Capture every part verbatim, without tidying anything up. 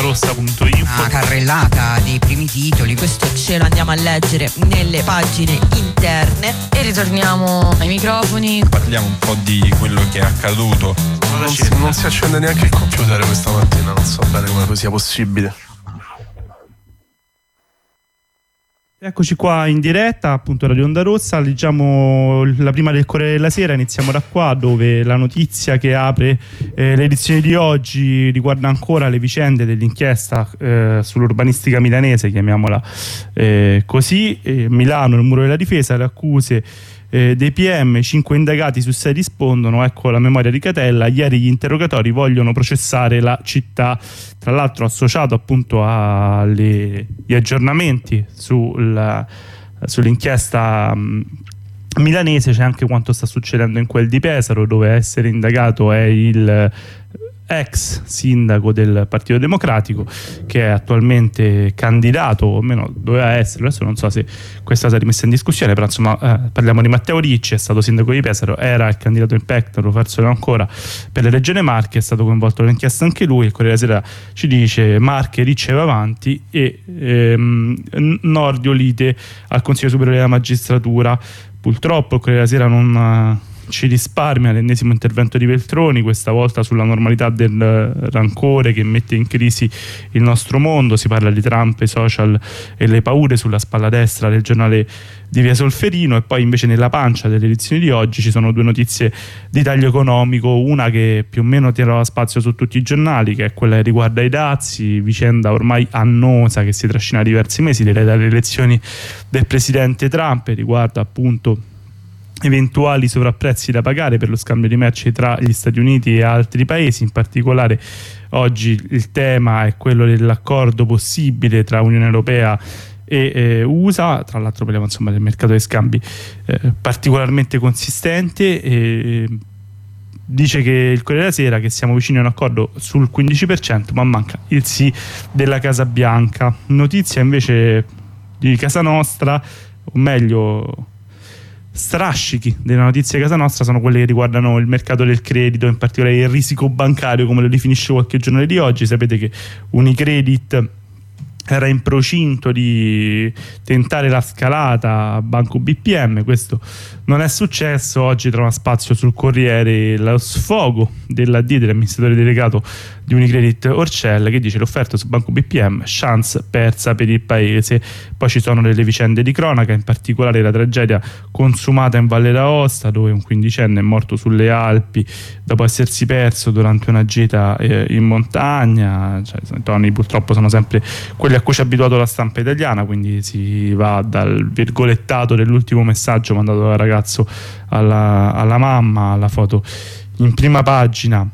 ondarossa punto info. Una carrellata dei primi titoli, questo ce lo andiamo a leggere nelle pagine interne e ritorniamo ai microfoni. Parliamo un po' di quello che è accaduto. Non si, non si accende neanche il computer questa mattina, non so bene come sia possibile. Eccoci qua in diretta, appunto Radio Onda Rossa, leggiamo la prima del Corriere della Sera, iniziamo da qua dove la notizia che apre eh, l'edizione di oggi riguarda ancora le vicende dell'inchiesta eh, sull'urbanistica milanese, chiamiamola eh, così, eh, Milano, il muro della difesa, le accuse eh, dei P M, cinque indagati su sei rispondono, ecco la memoria di Catella, ieri gli interrogatori vogliono processare la città, tra l'altro associato appunto agli aggiornamenti sul, sull'inchiesta mh, milanese c'è anche quanto sta succedendo in quel di Pesaro, dove a essere indagato è il ex sindaco del Partito Democratico che è attualmente candidato, o meno doveva essere, adesso non so se questa sia rimessa in discussione, però insomma eh, parliamo di Matteo Ricci, è stato sindaco di Pesaro, era il candidato in pectoro, forse ancora per la Regione Marche, è stato coinvolto nell'inchiesta anche lui. Il Corriere della Sera ci dice Marche, Ricci va avanti e ehm, Nordio lite al Consiglio Superiore della Magistratura. Purtroppo il Corriere della Sera non ci risparmia l'ennesimo intervento di Veltroni, questa volta sulla normalità del rancore che mette in crisi il nostro mondo. Si parla di Trump, i social e le paure sulla spalla destra del giornale di Via Solferino, e poi invece nella pancia delle edizioni di oggi ci sono due notizie di taglio economico, una che più o meno trova spazio su tutti i giornali, che è quella che riguarda i dazi, vicenda ormai annosa che si trascina diversi mesi dalle elezioni del presidente Trump, e riguarda appunto eventuali sovrapprezzi da pagare per lo scambio di merci tra gli Stati Uniti e altri paesi. In particolare oggi il tema è quello dell'accordo possibile tra Unione Europea e eh, U S A, tra l'altro parliamo insomma del mercato dei scambi eh, particolarmente consistente, e dice che il Corriere della Sera che siamo vicini a un accordo sul quindici per cento, ma manca il sì della Casa Bianca. Notizia invece di Casa Nostra, o meglio strascichi delle notizie Casa Nostra, sono quelle che riguardano il mercato del credito, in particolare il risico bancario come lo definisce qualche giornale di oggi. Sapete che Unicredit era in procinto di tentare la scalata a Banco B P M, questo non è successo. Oggi trova spazio sul Corriere lo sfogo dell'A D, dell'amministratore delegato di Unicredit Orcel, che dice l'offerta su Banco B P M, chance persa per il paese. Poi ci sono delle vicende di cronaca, in particolare la tragedia consumata in Valle d'Aosta, dove un quindicenne è morto sulle Alpi dopo essersi perso durante una gita eh, in montagna. Cioè, i toni purtroppo sono sempre quelli a cui ci ha abituato la stampa italiana, quindi si va dal virgolettato dell'ultimo messaggio mandato dal ragazzo alla, alla mamma, alla foto in prima pagina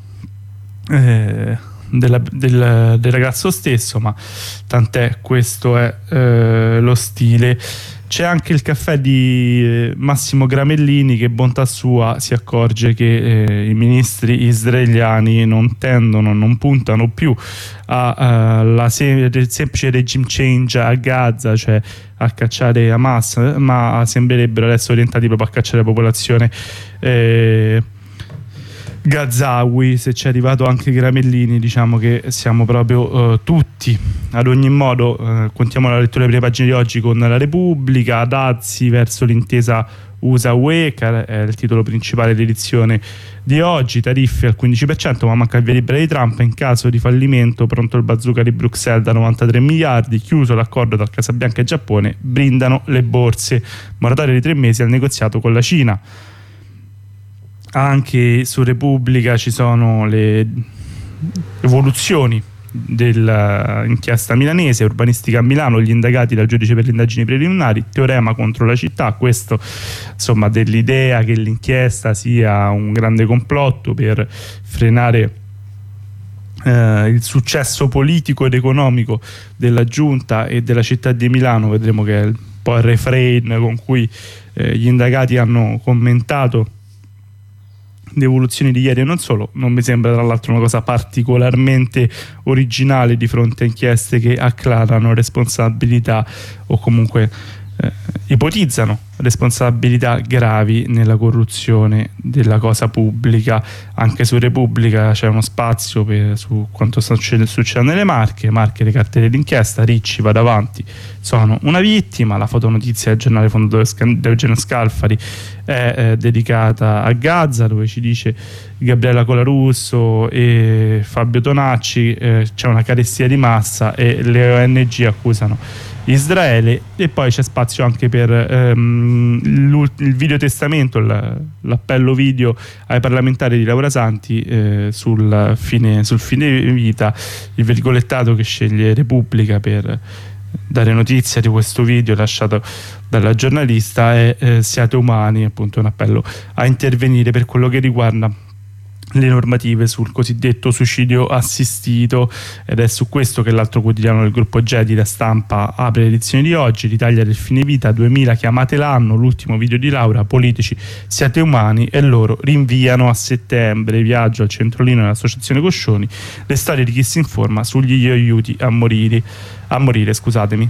eh, della, del, del ragazzo stesso, ma tant'è, questo è eh, lo stile. C'è anche il caffè di Massimo Gramellini, che bontà sua si accorge che eh, i ministri israeliani non tendono, non puntano più alla se semplice regime change a Gaza, cioè a cacciare Hamas, ma sembrerebbero adesso orientati proprio a cacciare la popolazione eh, Gazawi. Se c'è arrivato anche Gramellini, diciamo che siamo proprio uh, tutti. Ad ogni modo uh, continuiamo la lettura delle prime pagine di oggi con la Repubblica. Dazi verso l'intesa U S A-U E, che è il titolo principale dell'edizione di oggi. Tariffe al quindici per cento, ma manca il via libera di Trump. In caso di fallimento pronto il bazooka di Bruxelles da novantatré miliardi. Chiuso l'accordo tra Casa Bianca e Giappone, brindano le borse. Moratoria di tre mesi al negoziato con la Cina. Anche su Repubblica ci sono le evoluzioni dell'inchiesta milanese, urbanistica a Milano, gli indagati dal giudice per le indagini preliminari, teorema contro la città. Questo insomma dell'idea che l'inchiesta sia un grande complotto per frenare eh, il successo politico ed economico della giunta e della città di Milano. Vedremo che è un po' il refrain con cui eh, gli indagati hanno commentato le evoluzioni di ieri e non solo. Non mi sembra tra l'altro una cosa particolarmente originale di fronte a inchieste che acclarano responsabilità o comunque eh, ipotizzano responsabilità gravi nella corruzione della cosa pubblica. Anche su Repubblica c'è uno spazio per, su quanto sta succedendo nelle Marche. Marche, le cartelle d'inchiesta, Ricci va davanti, sono una vittima. La fotonotizia del giornale fondatore Eugenio Scalfari è eh, dedicata a Gaza, dove ci dice Gabriella Colarusso e Fabio Tonacci eh, c'è una carestia di massa e le O N G accusano Israele. E poi c'è spazio anche per ehm, il videotestamento, l'appello video ai parlamentari di Laura Santi eh, sul, fine, sul fine vita. Il virgolettato che sceglie Repubblica per dare notizia di questo video lasciato dalla giornalista è eh, siate umani, appunto un appello a intervenire per quello che riguarda le normative sul cosiddetto suicidio assistito, ed è su questo che l'altro quotidiano del gruppo Gedi, La Stampa, apre l'edizione di oggi. L'Italia del fine vita, duemila chiamate l'anno, l'ultimo video di Laura, politici siate umani, e loro rinviano a settembre. Viaggio al centrolino dell'associazione Coscioni, le storie di chi si informa sugli aiuti a morire, a morire scusatemi.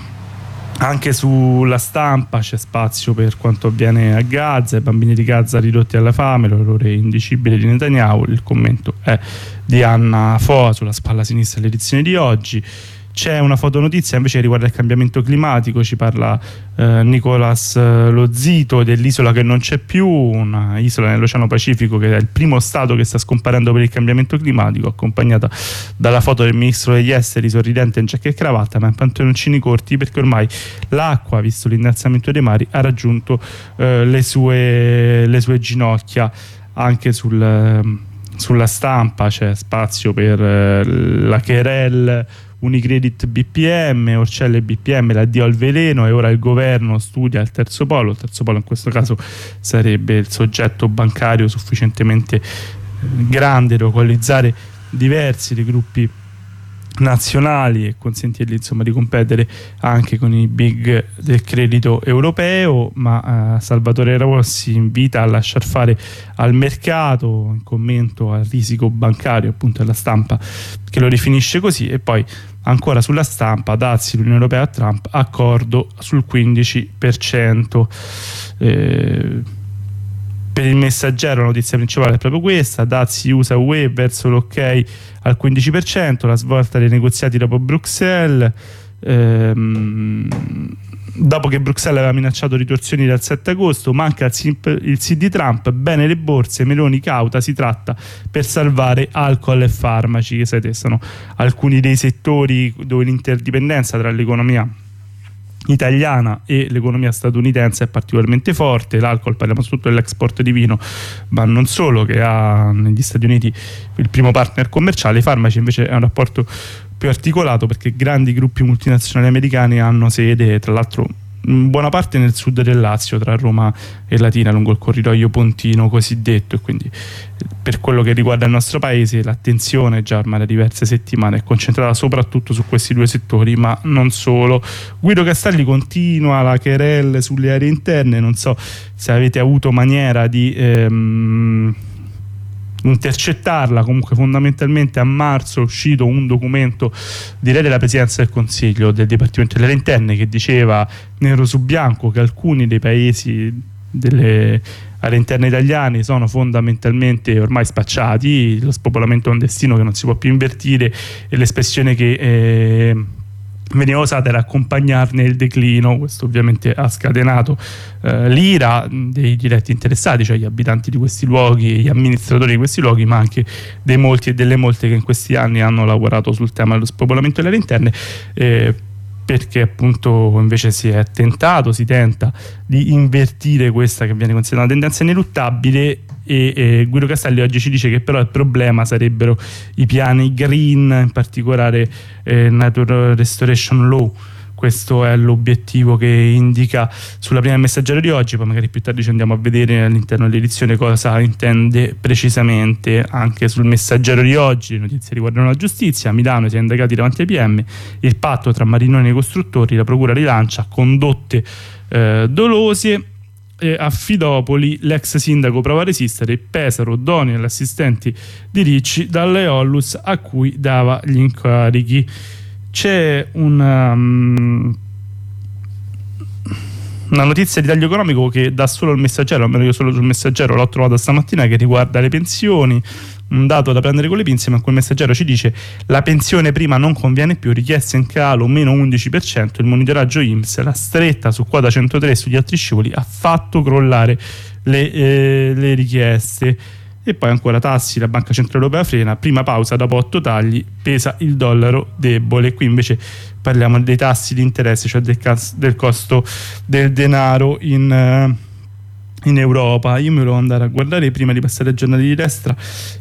Anche sulla Stampa c'è spazio per quanto avviene a Gaza, i bambini di Gaza ridotti alla fame, l'orrore indicibile di Netanyahu. Il commento è di Anna Foa sulla spalla sinistra dell'edizione di oggi. C'è una fotonotizia invece che riguarda il cambiamento climatico, ci parla eh, Nicolas eh, Lozito dell'isola che non c'è più, una isola nell'Oceano Pacifico che è il primo stato che sta scomparendo per il cambiamento climatico, accompagnata dalla foto del ministro degli esteri sorridente in giacca e cravatta ma in pantaloncini corti, perché ormai l'acqua, visto l'innalzamento dei mari, ha raggiunto eh, le, sue, le sue ginocchia. Anche sul... Eh, sulla Stampa c'è spazio per eh, la querel Unicredit B P M, Orcelle B P M, l'addio al veleno, e ora il governo studia il terzo polo. Il terzo polo in questo caso sarebbe il soggetto bancario sufficientemente grande da localizzare diversi dei gruppi nazionali e consentirgli insomma di competere anche con i big del credito europeo. Ma eh, Salvatore Rossi invita a lasciar fare al mercato, in commento al risico bancario, appunto alla Stampa che lo definisce così. E poi ancora sulla Stampa, dazi l'Unione Europea a Trump, accordo sul quindici per cento. eh, Per il Messaggero la notizia principale è proprio questa: dazi U S A U E verso l'ok al quindici per cento, la svolta dei negoziati dopo Bruxelles. Ehm, dopo che Bruxelles aveva minacciato ritorsioni dal sette agosto, manca il sì di Trump, bene le borse, Meloni cauta, si tratta per salvare alcol e farmaci, che sapete sono alcuni dei settori dove l'interdipendenza tra l'economia italiana e l'economia statunitense è particolarmente forte. L'alcol, parliamo soprattutto dell'export di vino, ma non solo, che ha negli Stati Uniti il primo partner commerciale. I farmaci invece è un rapporto più articolato, perché grandi gruppi multinazionali americani hanno sede, tra l'altro in buona parte nel sud del Lazio, tra Roma e Latina, lungo il corridoio pontino cosiddetto, e quindi per quello che riguarda il nostro paese l'attenzione già ormai da diverse settimane è concentrata soprattutto su questi due settori, ma non solo. Guido Castelli continua la querel sulle aree interne, non so se avete avuto maniera di ehm, intercettarla. Comunque fondamentalmente a marzo è uscito un documento, direi della Presidenza del Consiglio, del Dipartimento delle Aree Interne, che diceva nero su bianco che alcuni dei paesi delle aree interne italiane sono fondamentalmente ormai spacciati, lo spopolamento è un destino che non si può più invertire, e l'espressione che eh, veniva usata era accompagnarne il declino. Questo ovviamente ha scatenato eh, l'ira dei diretti interessati, cioè gli abitanti di questi luoghi, gli amministratori di questi luoghi, ma anche dei molti e delle molte che in questi anni hanno lavorato sul tema dello spopolamento delle aree interne, eh, perché appunto invece si è tentato, si tenta di invertire questa che viene considerata una tendenza ineluttabile. E, e Guido Castelli oggi ci dice che però il problema sarebbero i piani green, in particolare eh, Natural Restoration Law. Questo è l'obiettivo che indica sulla prima Messaggero di oggi. Poi magari più tardi ci andiamo a vedere all'interno dell'edizione cosa intende precisamente. Anche sul Messaggero di oggi le notizie riguardano la giustizia. A Milano i sindacati davanti ai P M, il patto tra Marinoni e i costruttori, la procura rilancia condotte eh, dolose. E a Fidopoli l'ex sindaco prova a resistere, Pesaro, Doni e gli assistenti di Ricci dalle Ollus a cui dava gli incarichi. C'è un um, una notizia di taglio economico che dà solo il Messaggero, almeno io solo sul Messaggero l'ho trovata stamattina, che riguarda le pensioni. Un dato da prendere con le pinze, ma quel Messaggero ci dice: la pensione prima non conviene più, richiesta in calo meno undici per cento, il monitoraggio I N P S, la stretta su quota centotré e sugli altri scivoli ha fatto crollare le, eh, le richieste. E poi ancora tassi, la Banca Centrale Europea frena, prima pausa dopo otto tagli, pesa il dollaro debole. Qui invece parliamo dei tassi di interesse, cioè del, del costo del denaro in, in Europa. Io mi volevo andare a guardare, prima di passare ai giornali di destra,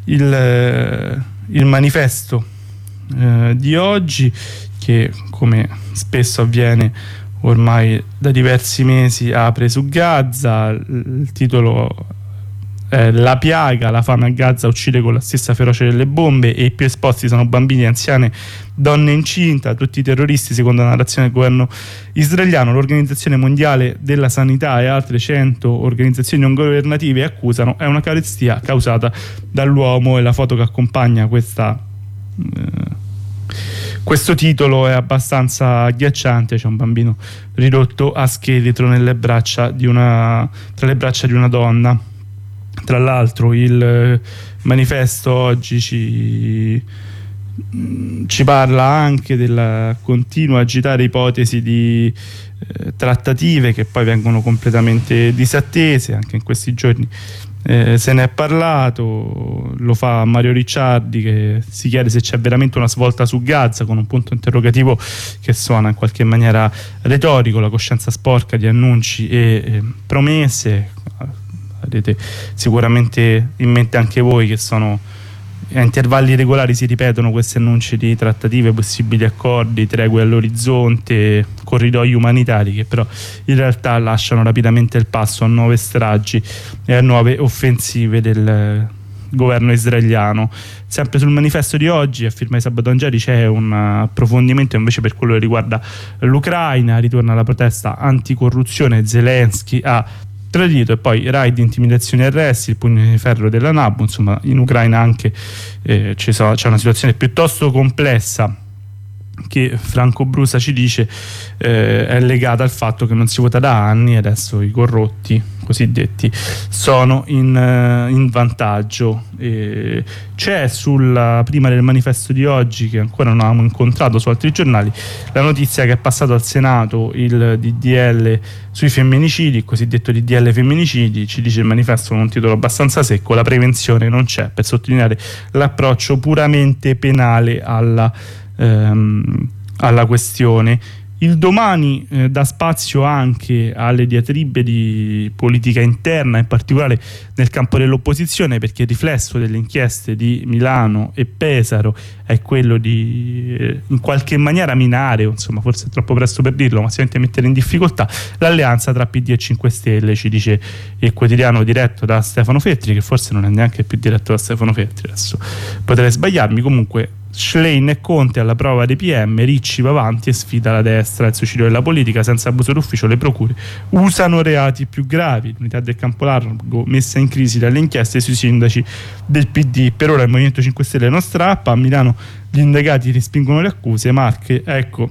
il, il manifesto eh, di oggi, che come spesso avviene ormai da diversi mesi apre su Gaza. Il titolo Eh, la piaga, la fame a Gaza uccide con la stessa ferocia delle bombe e i più esposti sono bambini, anziane, donne incinta, tutti i terroristi secondo la narrazione del governo israeliano. L'Organizzazione Mondiale della Sanità e altre cento organizzazioni non governative accusano è una carestia causata dall'uomo, e la foto che accompagna questa eh, questo titolo è abbastanza agghiacciante. C'è un bambino ridotto a scheletro nelle braccia di una, tra le braccia di una donna. Tra l'altro il manifesto oggi ci, ci parla anche del continuo agitare ipotesi di eh, trattative che poi vengono completamente disattese. Anche in questi giorni eh, se ne è parlato, lo fa Mario Ricciardi, che si chiede se c'è veramente una svolta su Gaza, con un punto interrogativo che suona in qualche maniera retorico. La coscienza sporca di annunci e eh, promesse. Avete sicuramente in mente anche voi che sono a intervalli regolari si ripetono questi annunci di trattative, possibili accordi, tregue all'orizzonte, corridoi umanitari, che però in realtà lasciano rapidamente il passo a nuove stragi e a nuove offensive del governo israeliano. Sempre sul manifesto di oggi, a firma di Sabato Angeli, c'è un approfondimento invece per quello che riguarda l'Ucraina. Ritorna la protesta anticorruzione, Zelensky ha tradito, e poi raid, intimidazioni e arresti, il pugno di ferro della NABU. Insomma, in Ucraina anche eh, c'è una situazione piuttosto complessa, che Franco Brusa ci dice eh, è legata al fatto che non si vota da anni e adesso i corrotti cosiddetti sono in, uh, in vantaggio. E c'è sulla prima del manifesto di oggi, che ancora non abbiamo incontrato su altri giornali, la notizia che è passato al Senato il D D L sui femminicidi, il cosiddetto D D L femminicidi. Ci dice il manifesto con un titolo abbastanza secco: la prevenzione non c'è, per sottolineare l'approccio puramente penale alla ehm, alla questione. Il Domani eh, dà spazio anche alle diatribe di politica interna, in particolare nel campo dell'opposizione, perché il riflesso delle inchieste di Milano e Pesaro è quello di eh, in qualche maniera minare, insomma forse è troppo presto per dirlo, ma sicuramente mettere in difficoltà l'alleanza tra P D e cinque Stelle, ci dice il quotidiano diretto da Stefano Feltri, che forse non è neanche più diretto da Stefano Feltri, adesso potrei sbagliarmi. Comunque Schlein e Conte alla prova dei P M, Ricci va avanti e sfida la destra, il suicidio della politica, senza abuso d'ufficio le procure usano reati più gravi, l'unità del campo largo messa in crisi dalle inchieste sui sindaci del P D. Per ora il Movimento cinque Stelle non strappa, a Milano gli indagati respingono le accuse, Marche ecco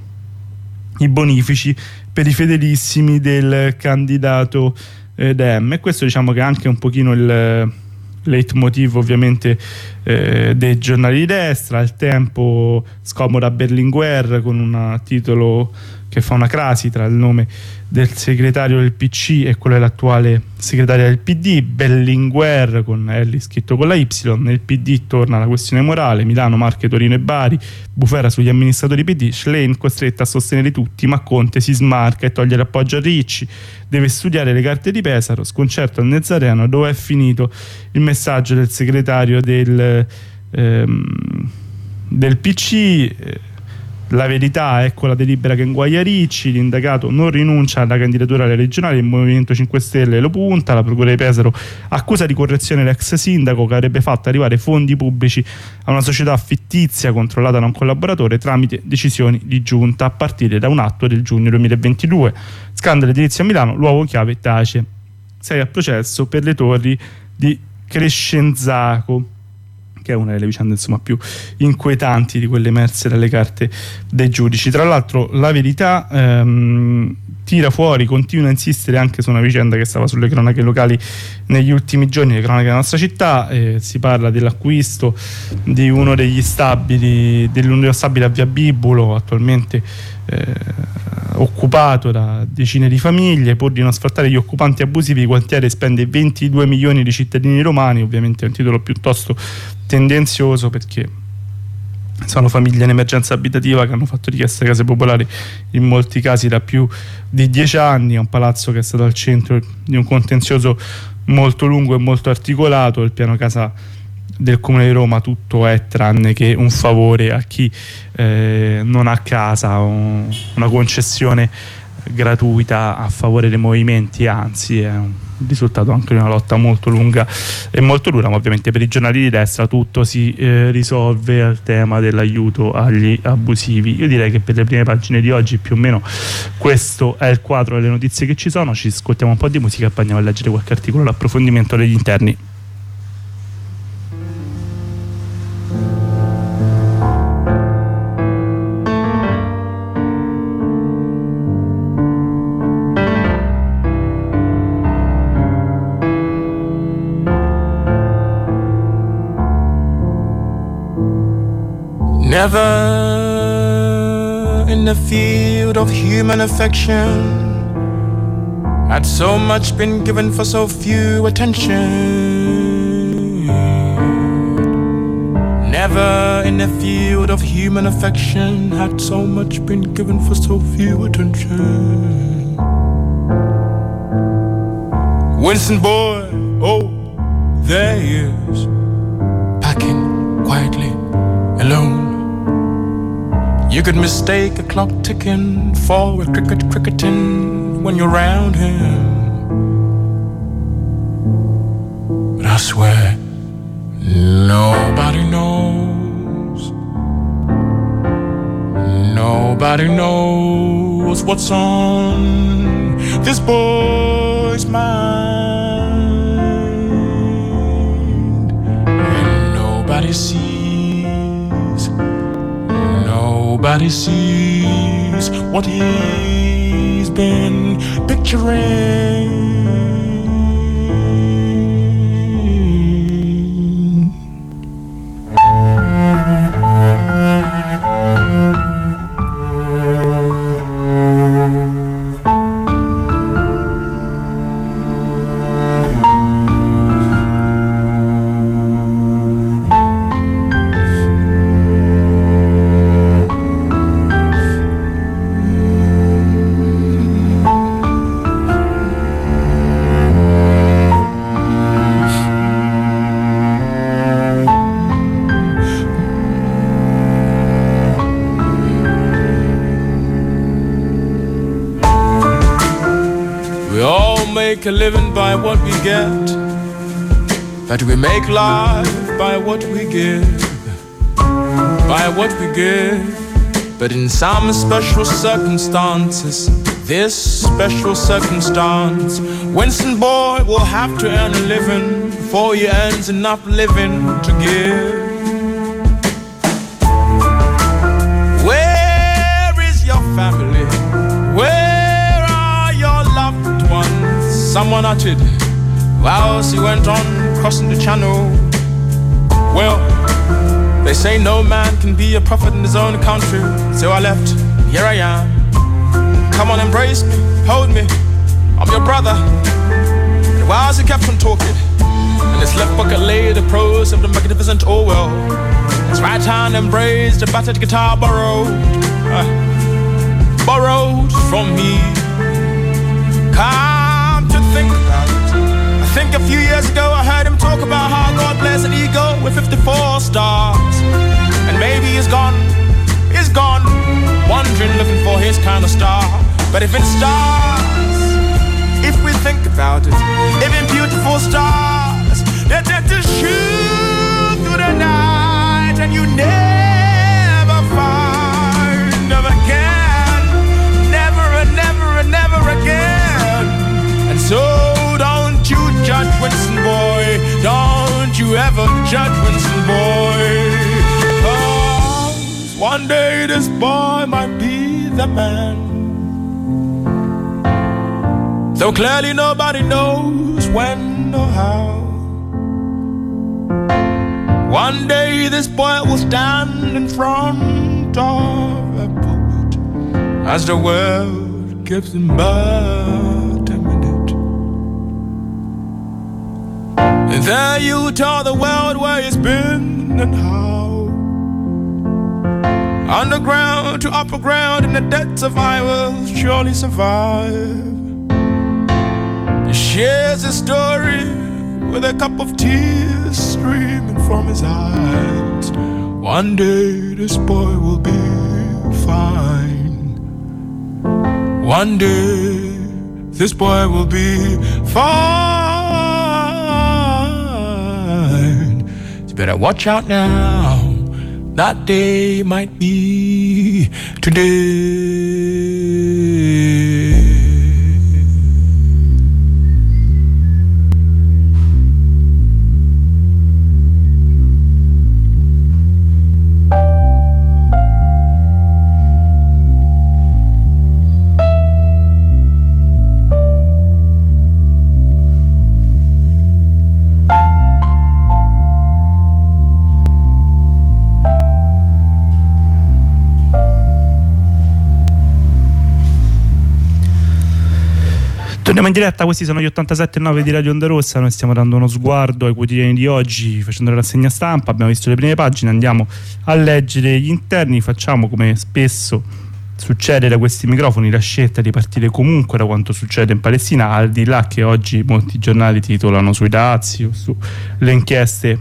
i bonifici per i fedelissimi del candidato eh, Dem. E questo diciamo che è anche un pochino il leitmotiv ovviamente eh, dei giornali di destra. Il Tempo scomoda Berlinguer con un titolo che fa una crasi tra il nome del segretario del P C e quello dell'attuale segretaria del P D. Berlinguer con L scritto con la Y. Nel P D torna la questione morale, Milano, Marche, Torino e Bari, bufera sugli amministratori P D, Schlein costretta a sostenere tutti, ma Conte si smarca e toglie l'appoggio a Ricci, deve studiare le carte di Pesaro, sconcerto al Nazareno, dove è finito il messaggio del segretario del, ehm, del P C. La verità è con la delibera che inguaglia Ricci, l'indagato non rinuncia alla candidatura alle regionali, il Movimento cinque Stelle lo punta, la procura di Pesaro accusa di corruzione l'ex sindaco che avrebbe fatto arrivare fondi pubblici a una società fittizia controllata da un collaboratore tramite decisioni di giunta a partire da un atto del giugno duemilaventidue. Scandalo edilizio a Milano, l'uovo chiave tace, sei a processo per le torri di Crescenzaco, che è una delle vicende insomma più inquietanti di quelle emerse dalle carte dei giudici. Tra l'altro La Verità ehm, tira fuori, continua a insistere anche su una vicenda che stava sulle cronache locali negli ultimi giorni, le cronache della nostra città. Eh, si parla dell'acquisto di uno degli stabili, dell'unico stabile a Via Bibulo, attualmente eh, occupato da decine di famiglie. Pur di non sfruttare gli occupanti abusivi, il quartiere spende ventidue milioni di cittadini romani. Ovviamente è un titolo piuttosto tendenzioso, perché sono famiglie in emergenza abitativa che hanno fatto richiesta a case popolari in molti casi da più di dieci anni. È un palazzo che è stato al centro di un contenzioso molto lungo e molto articolato. Il piano casa del Comune di Roma tutto è tranne che un favore a chi eh, non ha casa, o una concessione gratuita a favore dei movimenti, anzi è un risultato anche di una lotta molto lunga e molto dura, ma ovviamente per i giornali di destra tutto si eh, risolve al tema dell'aiuto agli abusivi. Io direi che per le prime pagine di oggi più o meno questo è il quadro delle notizie che ci sono. Ci ascoltiamo un po' di musica e poi andiamo a leggere qualche articolo, l'approfondimento degli interni. Never in the field of human affection had so much been given for so few attention. Never in the field of human affection had so much been given for so few attention. Winston boy, oh, there he is, packing quietly alone. You could mistake a clock ticking for a cricket cricketing when you're around him. But I swear, nobody knows. Nobody knows what's on this boy's mind. And nobody sees. Nobody sees what he's been picturing. Make a living by what we get, but we make life by what we give, by what we give. But in some special circumstances, this special circumstance, Winston boy will have to earn a living before he earns enough living to give. Where is your family? Where are your loved ones? Someone uttered whilst he went on crossing the channel. Well, they say no man can be a prophet in his own country, so I left, here I am. Come on, embrace me, hold me, I'm your brother. And whilst he kept on talking, in his left pocket lay the prose of the magnificent Orwell. His right hand embraced a battered guitar borrowed, uh, borrowed from me. Come to think about it, I think a few years ago I heard him talk about how God blessed an eagle with fifty-four stars. And maybe he's gone, he's gone, wandering looking for his kind of star. But if it's stars, if we think about it, even beautiful stars, they're dead to shoot through the night, and you never find them again, never and never and never again. And so don't you judge Winston boy, don't you ever judge Winston boy. One day this boy might be the man. Though clearly nobody knows when or how. One day this boy will stand in front of a pulpit as the world gives him but a minute. And there you tell the world where he's been and how. Underground to upper ground, in the depths of I will surely survive. He shares his story with a cup of tears streaming from his eyes. One day this boy will be fine. One day this boy will be fine. You better watch out now. That day might be today. Torniamo in diretta, questi sono gli ottantasette virgola nove di Radio Onda Rossa. Noi stiamo dando uno sguardo ai quotidiani di oggi, facendo la rassegna stampa. Abbiamo visto le prime pagine, andiamo a leggere gli interni. Facciamo, come spesso succede da questi microfoni, la scelta di partire comunque da quanto succede in Palestina, al di là che oggi molti giornali titolano sui dazi o sulle inchieste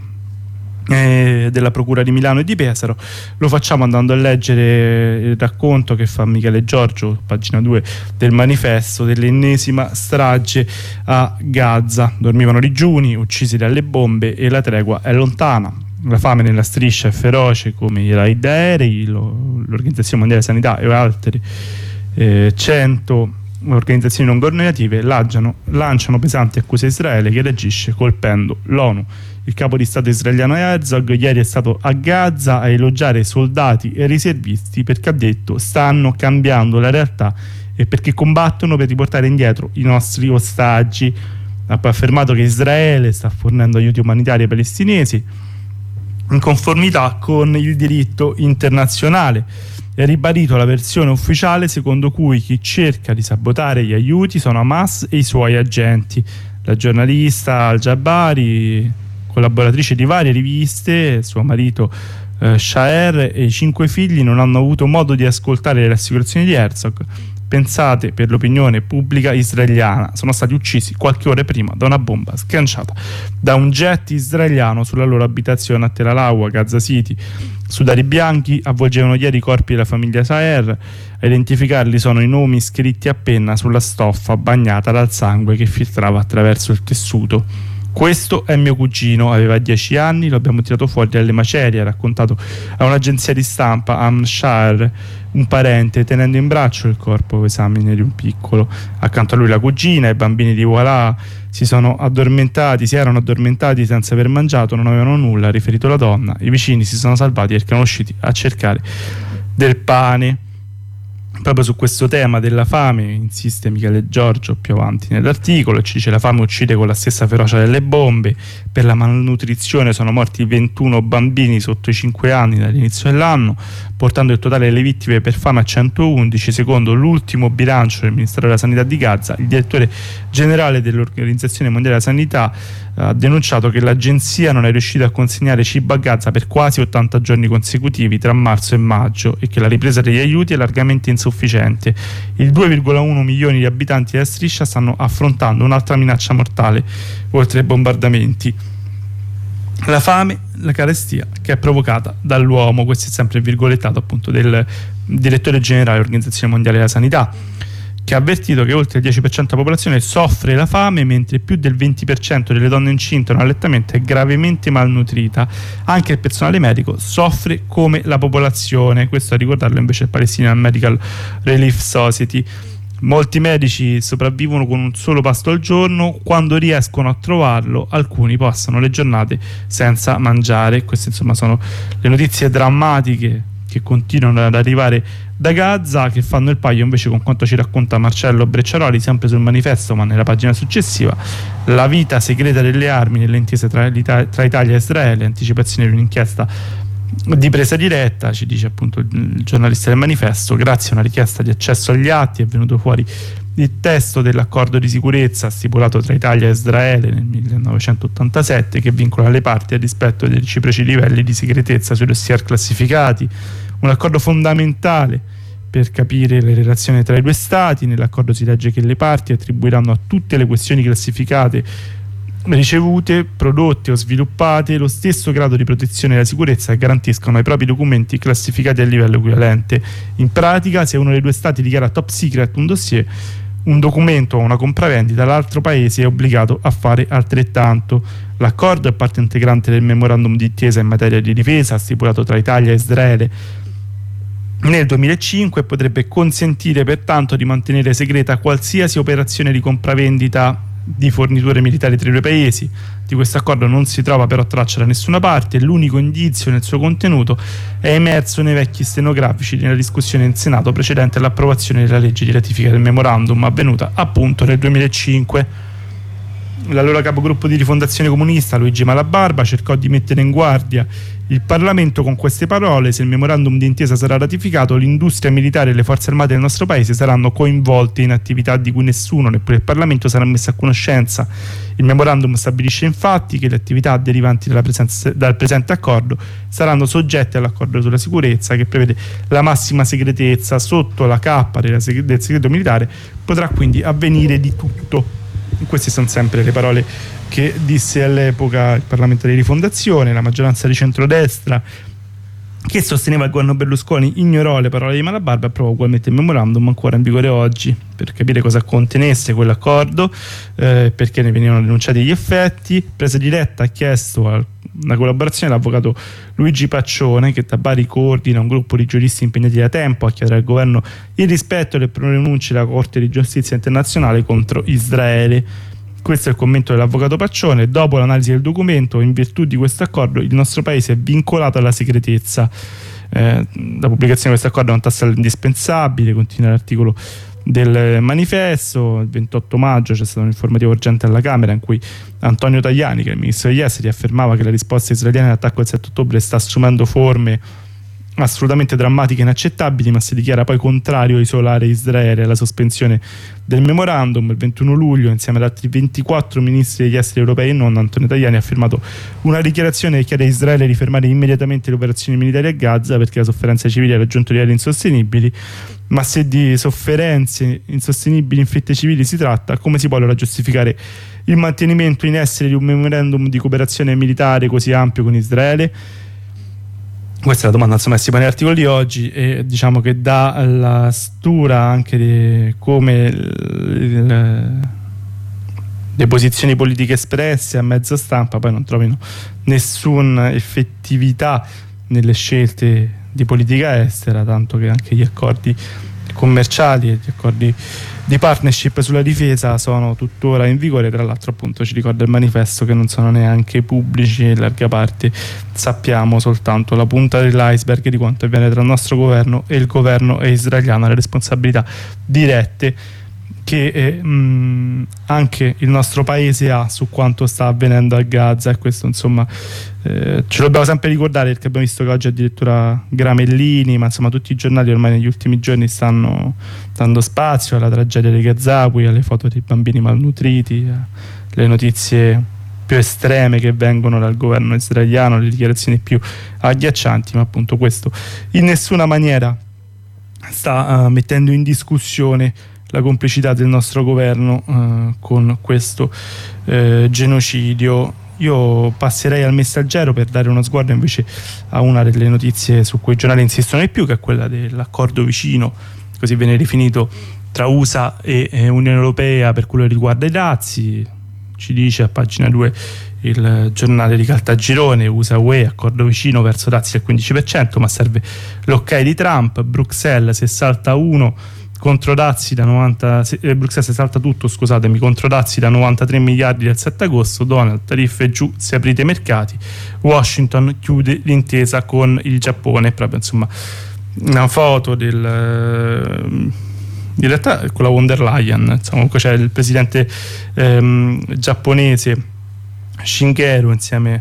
Eh, della Procura di Milano e di Pesaro. Lo facciamo andando a leggere il racconto che fa Michele Giorgio, pagina due del Manifesto, dell'ennesima strage a Gaza. Dormivano digiuni, uccisi dalle bombe, e la tregua è lontana. La fame nella striscia è feroce come i raid aerei. Lo, l'Organizzazione Mondiale della Sanità e altre eh, cento organizzazioni non governative lanciano, lanciano pesanti accuse a Israele, che reagisce colpendo l'ONU. Il capo di Stato israeliano Herzog ieri è stato a Gaza a elogiare soldati e riservisti perché ha detto stanno cambiando la realtà e perché combattono per riportare indietro i nostri ostaggi. Ha poi affermato che Israele sta fornendo aiuti umanitari ai palestinesi in conformità con il diritto internazionale. È ribadito la versione ufficiale secondo cui chi cerca di sabotare gli aiuti sono Hamas e i suoi agenti. La giornalista Al-Jabari, collaboratrice di varie riviste, suo marito eh, Shaer e i cinque figli non hanno avuto modo di ascoltare le rassicurazioni di Herzog. Pensate, per l'opinione pubblica israeliana sono stati uccisi qualche ora prima da una bomba sganciata da un jet israeliano sulla loro abitazione a Tel Alawa, Gaza City. Sudari bianchi avvolgevano ieri i corpi della famiglia Saer. A identificarli sono i nomi scritti a penna sulla stoffa bagnata dal sangue che filtrava attraverso il tessuto. Questo è mio cugino, aveva dieci anni, lo abbiamo tirato fuori dalle macerie, ha raccontato a un'agenzia di stampa Amshar, un parente, tenendo in braccio il corpo esamine di un piccolo. Accanto a lui la cugina, i bambini di Walaa si sono addormentati, si erano addormentati senza aver mangiato, non avevano nulla, ha riferito la donna. I vicini si sono salvati perché erano usciti a cercare del pane. Proprio su questo tema della fame insiste Michele Giorgio più avanti nell'articolo, e ci dice: la fame uccide con la stessa ferocia delle bombe. Per la malnutrizione sono morti ventuno bambini sotto i cinque anni dall'inizio dell'anno, portando il totale delle vittime per fame a centoundici. Secondo l'ultimo bilancio del Ministero della Sanità di Gaza, il direttore generale dell'Organizzazione Mondiale della Sanità ha denunciato che l'agenzia non è riuscita a consegnare cibo a Gaza per quasi ottanta giorni consecutivi tra marzo e maggio, e che la ripresa degli aiuti è largamente insufficiente. I due virgola uno milioni di abitanti della striscia stanno affrontando un'altra minaccia mortale, oltre ai bombardamenti: la fame, la carestia che è provocata dall'uomo. Questo è sempre il virgolettato appunto del direttore generale dell'Organizzazione Mondiale della Sanità, che ha avvertito che oltre il dieci per cento della popolazione soffre la fame, mentre più del venti per cento delle donne incinte o in allettamento è gravemente malnutrita. Anche il personale medico soffre come la popolazione. Questo a ricordarlo invece il Palestinian Medical Relief Society. Molti medici sopravvivono con un solo pasto al giorno, quando riescono a trovarlo alcuni passano le giornate senza mangiare. Queste insomma sono le notizie drammatiche che che continuano ad arrivare da Gaza, che fanno il paio invece con quanto ci racconta Marcello Brecciaroli sempre sul Manifesto, ma nella pagina successiva: la vita segreta delle armi nelle intese tra, tra Italia e Israele, anticipazione di un'inchiesta di presa diretta, ci dice appunto il giornalista del Manifesto. Grazie a una richiesta di accesso agli atti è venuto fuori il testo dell'accordo di sicurezza stipulato tra Italia e Israele nel millenovecentottantasette, che vincola le parti al rispetto dei reciproci livelli di segretezza sui dossier classificati. Un accordo fondamentale per capire le relazioni tra i due stati. Nell'accordo si legge che le parti attribuiranno a tutte le questioni classificate ricevute, prodotte o sviluppate lo stesso grado di protezione della sicurezza e garantiscono ai propri documenti classificati a livello equivalente. In pratica, se uno dei due stati dichiara top secret un dossier, un documento o una compravendita, l'altro paese è obbligato a fare altrettanto. L'accordo è parte integrante del memorandum d'intesa in materia di difesa stipulato tra Italia e Israele nel duemilacinque e potrebbe consentire pertanto di mantenere segreta qualsiasi operazione di compravendita di forniture militari tra i due paesi. Di questo accordo non si trova però traccia da nessuna parte. L'unico indizio nel suo contenuto è emerso nei vecchi stenografici della discussione in Senato precedente all'approvazione della legge di ratifica del memorandum, avvenuta appunto nel duemilacinque. L'allora capogruppo di Rifondazione Comunista Luigi Malabarba cercò di mettere in guardia il Parlamento con queste parole: se il memorandum d'intesa sarà ratificato, l'industria militare e le forze armate del nostro paese saranno coinvolte in attività di cui nessuno, neppure il Parlamento, sarà messo a conoscenza. Il memorandum stabilisce infatti che le attività derivanti dalla presenza, dal presente accordo saranno soggette all'accordo sulla sicurezza, che prevede la massima segretezza sotto la cappa della seg- del segreto militare. Potrà quindi avvenire di tutto. Queste sono sempre le parole che disse all'epoca il parlamentare di Rifondazione. La maggioranza di centrodestra, che sosteneva il governo Berlusconi, ignorò le parole di Malabarba e approvò ugualmente il memorandum, ancora in vigore oggi. Per capire cosa contenesse quell'accordo, eh, perché ne venivano denunciati gli effetti, presa diretta ha chiesto a una collaborazione l'avvocato Luigi Paccione, che da Bari coordina un gruppo di giuristi impegnati da tempo a chiedere al governo il rispetto delle pronunce della Corte di Giustizia Internazionale contro Israele. Questo è il commento dell'avvocato Paccione. Dopo l'analisi del documento, in virtù di questo accordo, il nostro paese è vincolato alla segretezza. Eh, la pubblicazione di questo accordo è un tassello indispensabile, continua l'articolo del Manifesto. Il ventotto maggio c'è stato un informativo urgente alla Camera in cui Antonio Tajani, che è il ministro degli esteri, affermava che la risposta israeliana all'attacco del sette ottobre sta assumendo forme assolutamente drammatiche e inaccettabili, ma si dichiara poi contrario a isolare Israele e alla sospensione del memorandum. Il ventuno luglio, insieme ad altri ventiquattro ministri degli esteri europei e non, Antonio Tajani ha firmato una dichiarazione che chiede a Israele di fermare immediatamente le operazioni militari a Gaza perché la sofferenza civile ha raggiunto livelli insostenibili. Ma se di sofferenze insostenibili inflitte civili si tratta, come si può allora giustificare il mantenimento in essere di un memorandum di cooperazione militare così ampio con Israele? Questa è la domanda, insomma, si pone nell'articolo di oggi, e diciamo che dà la stura anche di come il, le posizioni politiche espresse a mezza stampa poi non trovino nessuna effettività nelle scelte di politica estera, tanto che anche gli accordi commerciali e gli accordi di partnership sulla difesa sono tuttora in vigore. Tra l'altro, appunto, ci ricorda il Manifesto che non sono neanche pubblici, in larga parte sappiamo soltanto la punta dell'iceberg di quanto avviene tra il nostro governo e il governo israeliano, le responsabilità dirette che eh, mh, anche il nostro paese ha su quanto sta avvenendo a Gaza. E questo, insomma, eh, ce lo dobbiamo sempre ricordare, perché abbiamo visto che oggi addirittura Gramellini, ma insomma tutti i giornali ormai negli ultimi giorni stanno dando spazio alla tragedia dei Gazawi, alle foto dei bambini malnutriti, alle notizie più estreme che vengono dal governo israeliano, le dichiarazioni più agghiaccianti. Ma appunto questo in nessuna maniera sta uh, mettendo in discussione la complicità del nostro governo uh, con questo uh, genocidio. Io passerei al Messaggero per dare uno sguardo invece a una delle notizie su cui i giornali insistono di più, che è quella dell'accordo vicino, così viene definito, tra U S A e, e Unione Europea per quello che riguarda i dazi. Ci dice a pagina due il giornale di Caltagirone: U S A U E, accordo vicino verso dazi del quindici per cento, ma serve l'ok di Trump. Bruxelles, se salta uno controdazi da novanta, eh, Bruxelles salta tutto, scusatemi, controdazi da novantatré miliardi del sette agosto, Donald, tariffe giù, se aprite i mercati, Washington chiude l'intesa con il Giappone, proprio insomma una foto del... in realtà con la von der Leyen, insomma, comunque c'è il presidente ehm, giapponese Shigeru insieme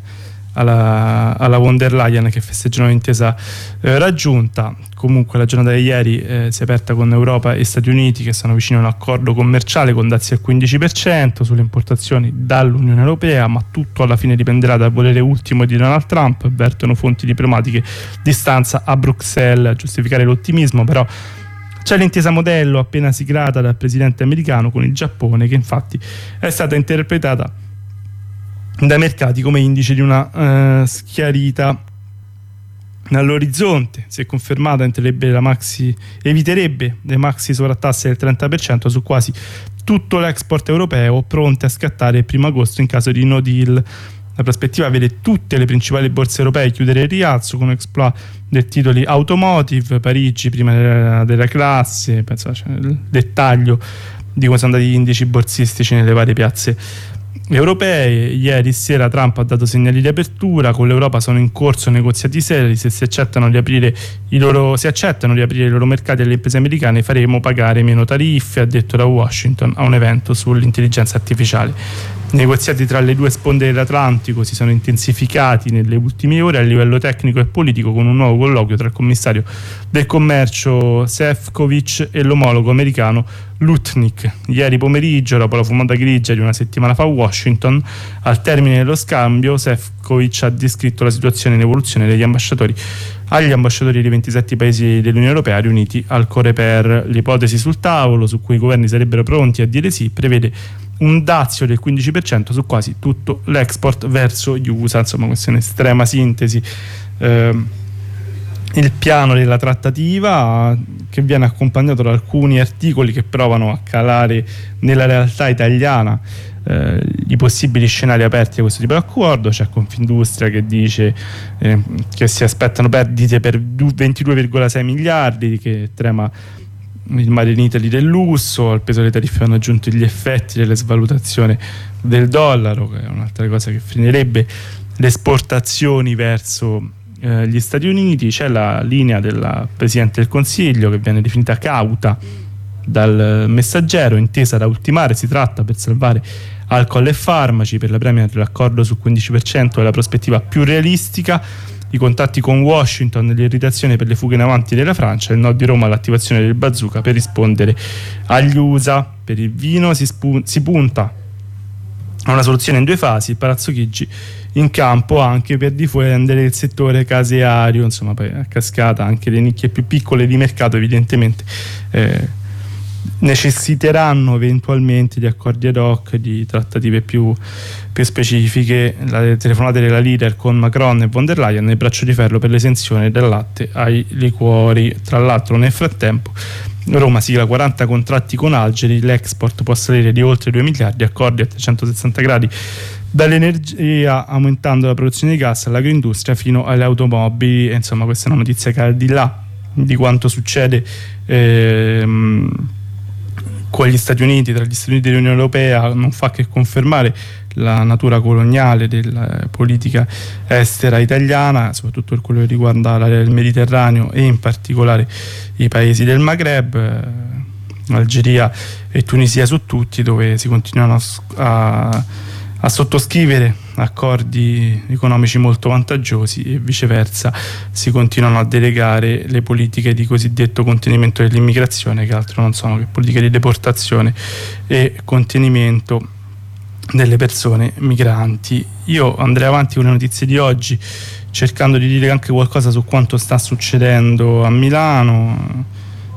alla, alla von der Leyen che festeggiano l'intesa eh, raggiunta. Comunque la giornata di ieri eh, si è aperta con Europa e Stati Uniti che sono vicino a un accordo commerciale con dazi al quindici per cento sulle importazioni dall'Unione Europea, ma tutto alla fine dipenderà dal volere ultimo di Donald Trump, avvertono fonti diplomatiche di stanza a Bruxelles. A giustificare l'ottimismo però c'è l'intesa modello appena siglata dal presidente americano con il Giappone, che infatti è stata interpretata dai mercati come indice di una uh, schiarita all'orizzonte. Se confermata entrerebbe la maxi, eviterebbe le maxi sovrattasse del trenta per cento su quasi tutto l'export europeo, pronte a scattare il primo agosto in caso di no deal. La prospettiva vede tutte le principali borse europee chiudere il rialzo con un exploit dei titoli automotive, Parigi prima della, della classe, penso cioè, il dettaglio di come sono andati gli indici borsistici nelle varie piazze europee. Ieri sera Trump ha dato segnali di apertura, con l'Europa sono in corso negoziati seri, se si accettano di aprire i loro, si accettano di aprire i loro mercati alle imprese americane faremo pagare meno tariffe, ha detto da Washington a un evento sull'intelligenza artificiale. I negoziati tra le due sponde dell'Atlantico si sono intensificati nelle ultime ore a livello tecnico e politico, con un nuovo colloquio tra il commissario del commercio Šefčovič e l'omologo americano Lutnick. Ieri pomeriggio, dopo la fumata grigia di una settimana fa a Washington, al termine dello scambio Šefčovič ha descritto la situazione in evoluzione degli ambasciatori agli ambasciatori dei ventisette paesi dell'Unione Europea riuniti al Coreper. L'ipotesi sul tavolo, su cui i governi sarebbero pronti a dire sì, prevede un dazio del quindici per cento su quasi tutto l'export verso gli U S A. Insomma, questa è un'estrema sintesi. Eh, il piano della trattativa, che viene accompagnato da alcuni articoli che provano a calare nella realtà italiana eh, i possibili scenari aperti a questo tipo di accordo. C'è Confindustria che dice eh, che si aspettano perdite per ventidue virgola sei miliardi, che trema il Made in Italy del lusso. Al peso delle tariffe hanno aggiunto gli effetti delle svalutazioni del dollaro, che è un'altra cosa che frenerebbe le esportazioni verso eh, gli Stati Uniti. C'è la linea del Presidente del Consiglio che viene definita cauta dal Messaggero, intesa da ultimare. Si tratta per salvare alcol e farmaci. Per la Premier l'accordo sul quindici per cento è la prospettiva più realistica. I contatti con Washington, l'irritazione per le fughe in avanti della Francia, il no di Roma all'attivazione del bazooka per rispondere agli U S A. Per il vino si, spu- si punta a una soluzione in due fasi, il Palazzo Chigi in campo anche per difendere il settore caseario, insomma poi a cascata anche le nicchie più piccole di mercato evidentemente eh, necessiteranno eventualmente di accordi ad hoc, di trattative più, più specifiche. Le telefonate della leader con Macron e von der Leyen nel braccio di ferro per l'esenzione del latte ai liquori. Tra l'altro nel frattempo Roma sigla quaranta contratti con Algeri, l'export può salire di oltre due miliardi, accordi a trecentosessanta gradi dall'energia, aumentando la produzione di gas all'agroindustria fino alle automobili. E insomma questa è una notizia che al di là di quanto succede ehm, con gli Stati Uniti, tra gli Stati Uniti e l'Unione Europea, non fa che confermare la natura coloniale della politica estera italiana, soprattutto per quello che riguarda l'area del Mediterraneo e in particolare i paesi del Maghreb, Algeria e Tunisia su tutti, dove si continuano a, a, a sottoscrivere accordi economici molto vantaggiosi e viceversa si continuano a delegare le politiche di cosiddetto contenimento dell'immigrazione, che altro non sono che politiche di deportazione e contenimento delle persone migranti. Io andrei avanti con le notizie di oggi cercando di dire anche qualcosa su quanto sta succedendo a Milano,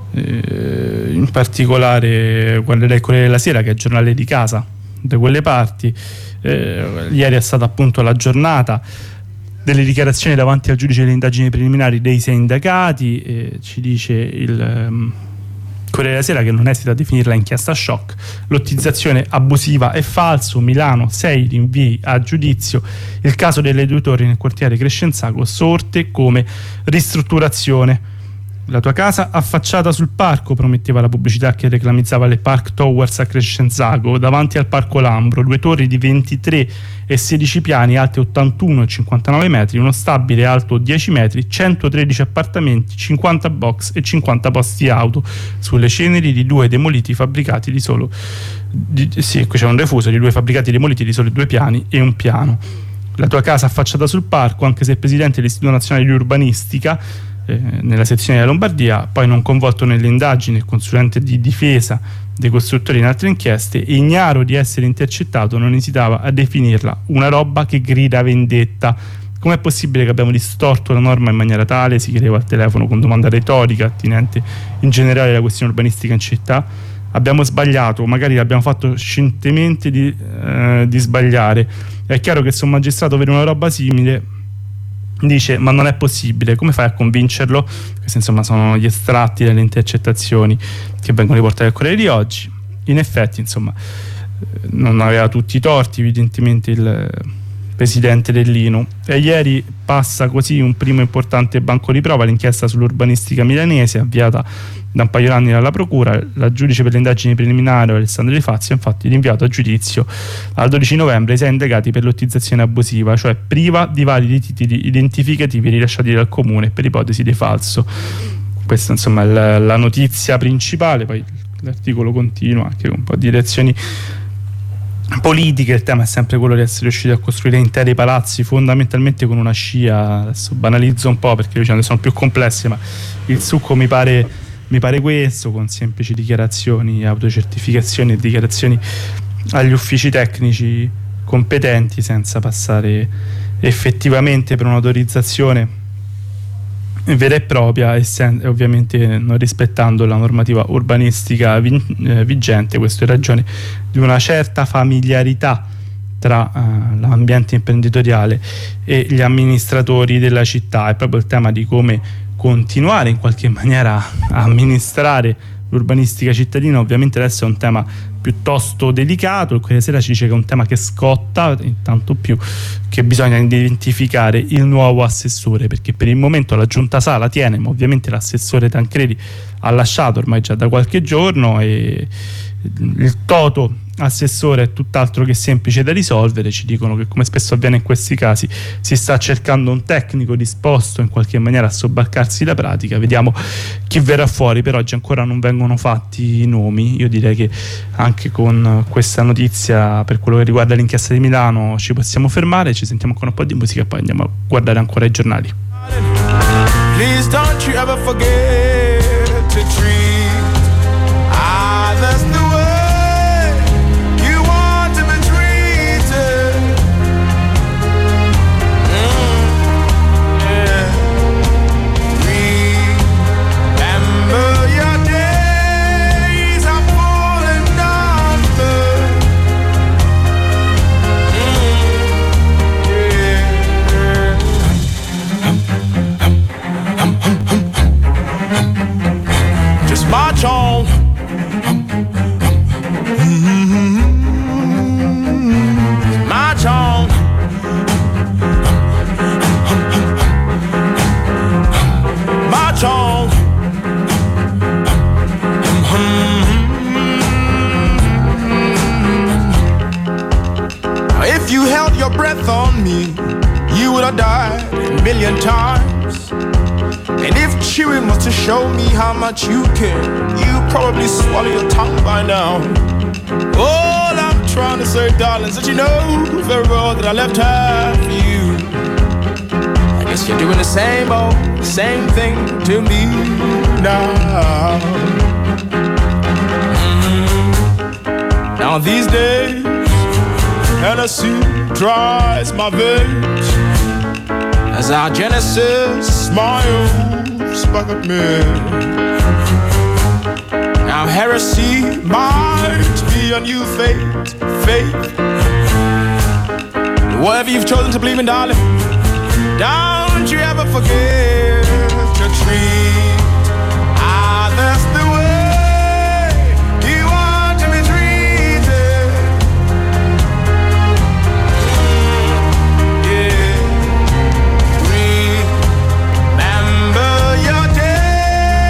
eh, in particolare guarderei il Corriere della Sera, che è il giornale di casa da quelle parti. Eh, ieri è stata appunto la giornata delle dichiarazioni davanti al giudice delle indagini preliminari dei sei indagati. Eh, ci dice il um, Corriere della Sera, che non esita a definirla inchiesta shock, lottizzazione abusiva e falso, Milano sei rinvii a giudizio, il caso delle due torri nel quartiere Crescenzago sorte come ristrutturazione. La tua casa affacciata sul parco, prometteva la pubblicità che reclamizzava le Park Towers a Crescenzago, davanti al Parco Lambro, due torri di ventitré e sedici piani, alte ottantuno e cinquantanove metri, uno stabile alto dieci metri, centotredici appartamenti, cinquanta box e cinquanta posti auto, sulle ceneri di due demoliti fabbricati di solo di, sì, qui c'è un refuso di due fabbricati demoliti di solo due piani e un piano. La tua casa affacciata sul parco, anche se il presidente dell'Istituto Nazionale di Urbanistica eh, nella sezione della Lombardia, poi non coinvolto nelle indagini, il consulente di difesa dei costruttori in altre inchieste, e ignaro di essere intercettato, non esitava a definirla una roba che grida vendetta. Com'è possibile che abbiamo distorto la norma in maniera tale? Si chiedeva al telefono con domanda retorica attinente in generale alla questione urbanistica in città. Abbiamo sbagliato, magari l'abbiamo fatto scientemente di, eh, di sbagliare. È chiaro che se un magistrato vede una roba simile dice: ma non è possibile, come fai a convincerlo? Questi insomma sono gli estratti delle intercettazioni che vengono riportate al Corriere di oggi. In effetti insomma non aveva tutti i torti evidentemente il presidente dell'I N U, e ieri passa così un primo importante banco di prova, l'inchiesta sull'urbanistica milanese avviata da un paio di anni dalla procura. La giudice per le indagini preliminari Alessandra Di Fazio ha infatti rinviato a giudizio al dodici novembre i sei indagati per lottizzazione abusiva, cioè priva di validi titoli identificativi rilasciati dal comune per ipotesi di falso. Questa insomma è la, la notizia principale, poi l'articolo continua anche con un po' di lezioni politiche. Il tema è sempre quello di essere riusciti a costruire interi palazzi fondamentalmente con una scia. Adesso banalizzo un po' perché le vicende sono più complesse, ma il succo mi pare, mi pare questo, con semplici dichiarazioni, autocertificazioni e dichiarazioni agli uffici tecnici competenti, senza passare effettivamente per un'autorizzazione vera e propria, e, sen- e ovviamente non rispettando la normativa urbanistica vi- eh, vigente. Questo in ragione di una certa familiarità tra uh, l'ambiente imprenditoriale e gli amministratori della città. È proprio il tema di come continuare in qualche maniera a amministrare l'urbanistica cittadina. Ovviamente adesso è un tema piuttosto delicato, e quella sera ci dice che è un tema che scotta, intanto più che bisogna identificare il nuovo assessore, perché per il momento la Giunta Sala tiene, ma ovviamente l'assessore Tancredi ha lasciato ormai già da qualche giorno, e il toto assessore è tutt'altro che semplice da risolvere. Ci dicono che, come spesso avviene in questi casi, si sta cercando un tecnico disposto in qualche maniera a sobbarcarsi la pratica. Vediamo chi verrà fuori. Per oggi ancora non vengono fatti i nomi. Io direi che anche con questa notizia, per quello che riguarda l'inchiesta di Milano, ci possiamo fermare, ci sentiamo ancora un po' di musica e poi andiamo a guardare ancora i giornali. Please don't you ever forget to treat others the way you want to be treated. Mm, yeah. Remember your days are full and numbered. Mm, yeah. Just march on. March on. March on. If you held your breath on me, you would have died a million times. And if chewing was to show me how much you care, you'd probably swallow your tongue by now. All I'm trying to say, darling, is that you know very well that I left half for you. I guess you're doing the same old, same thing to me now. Mm-hmm. Now these days, Hennessy dries my veins as our Genesis smiles back at me. Now heresy might be a new faith, faith. Whatever you've chosen to believe in, darling, don't you ever forget to treat others the way you want to be treated. Yeah. Remember your days.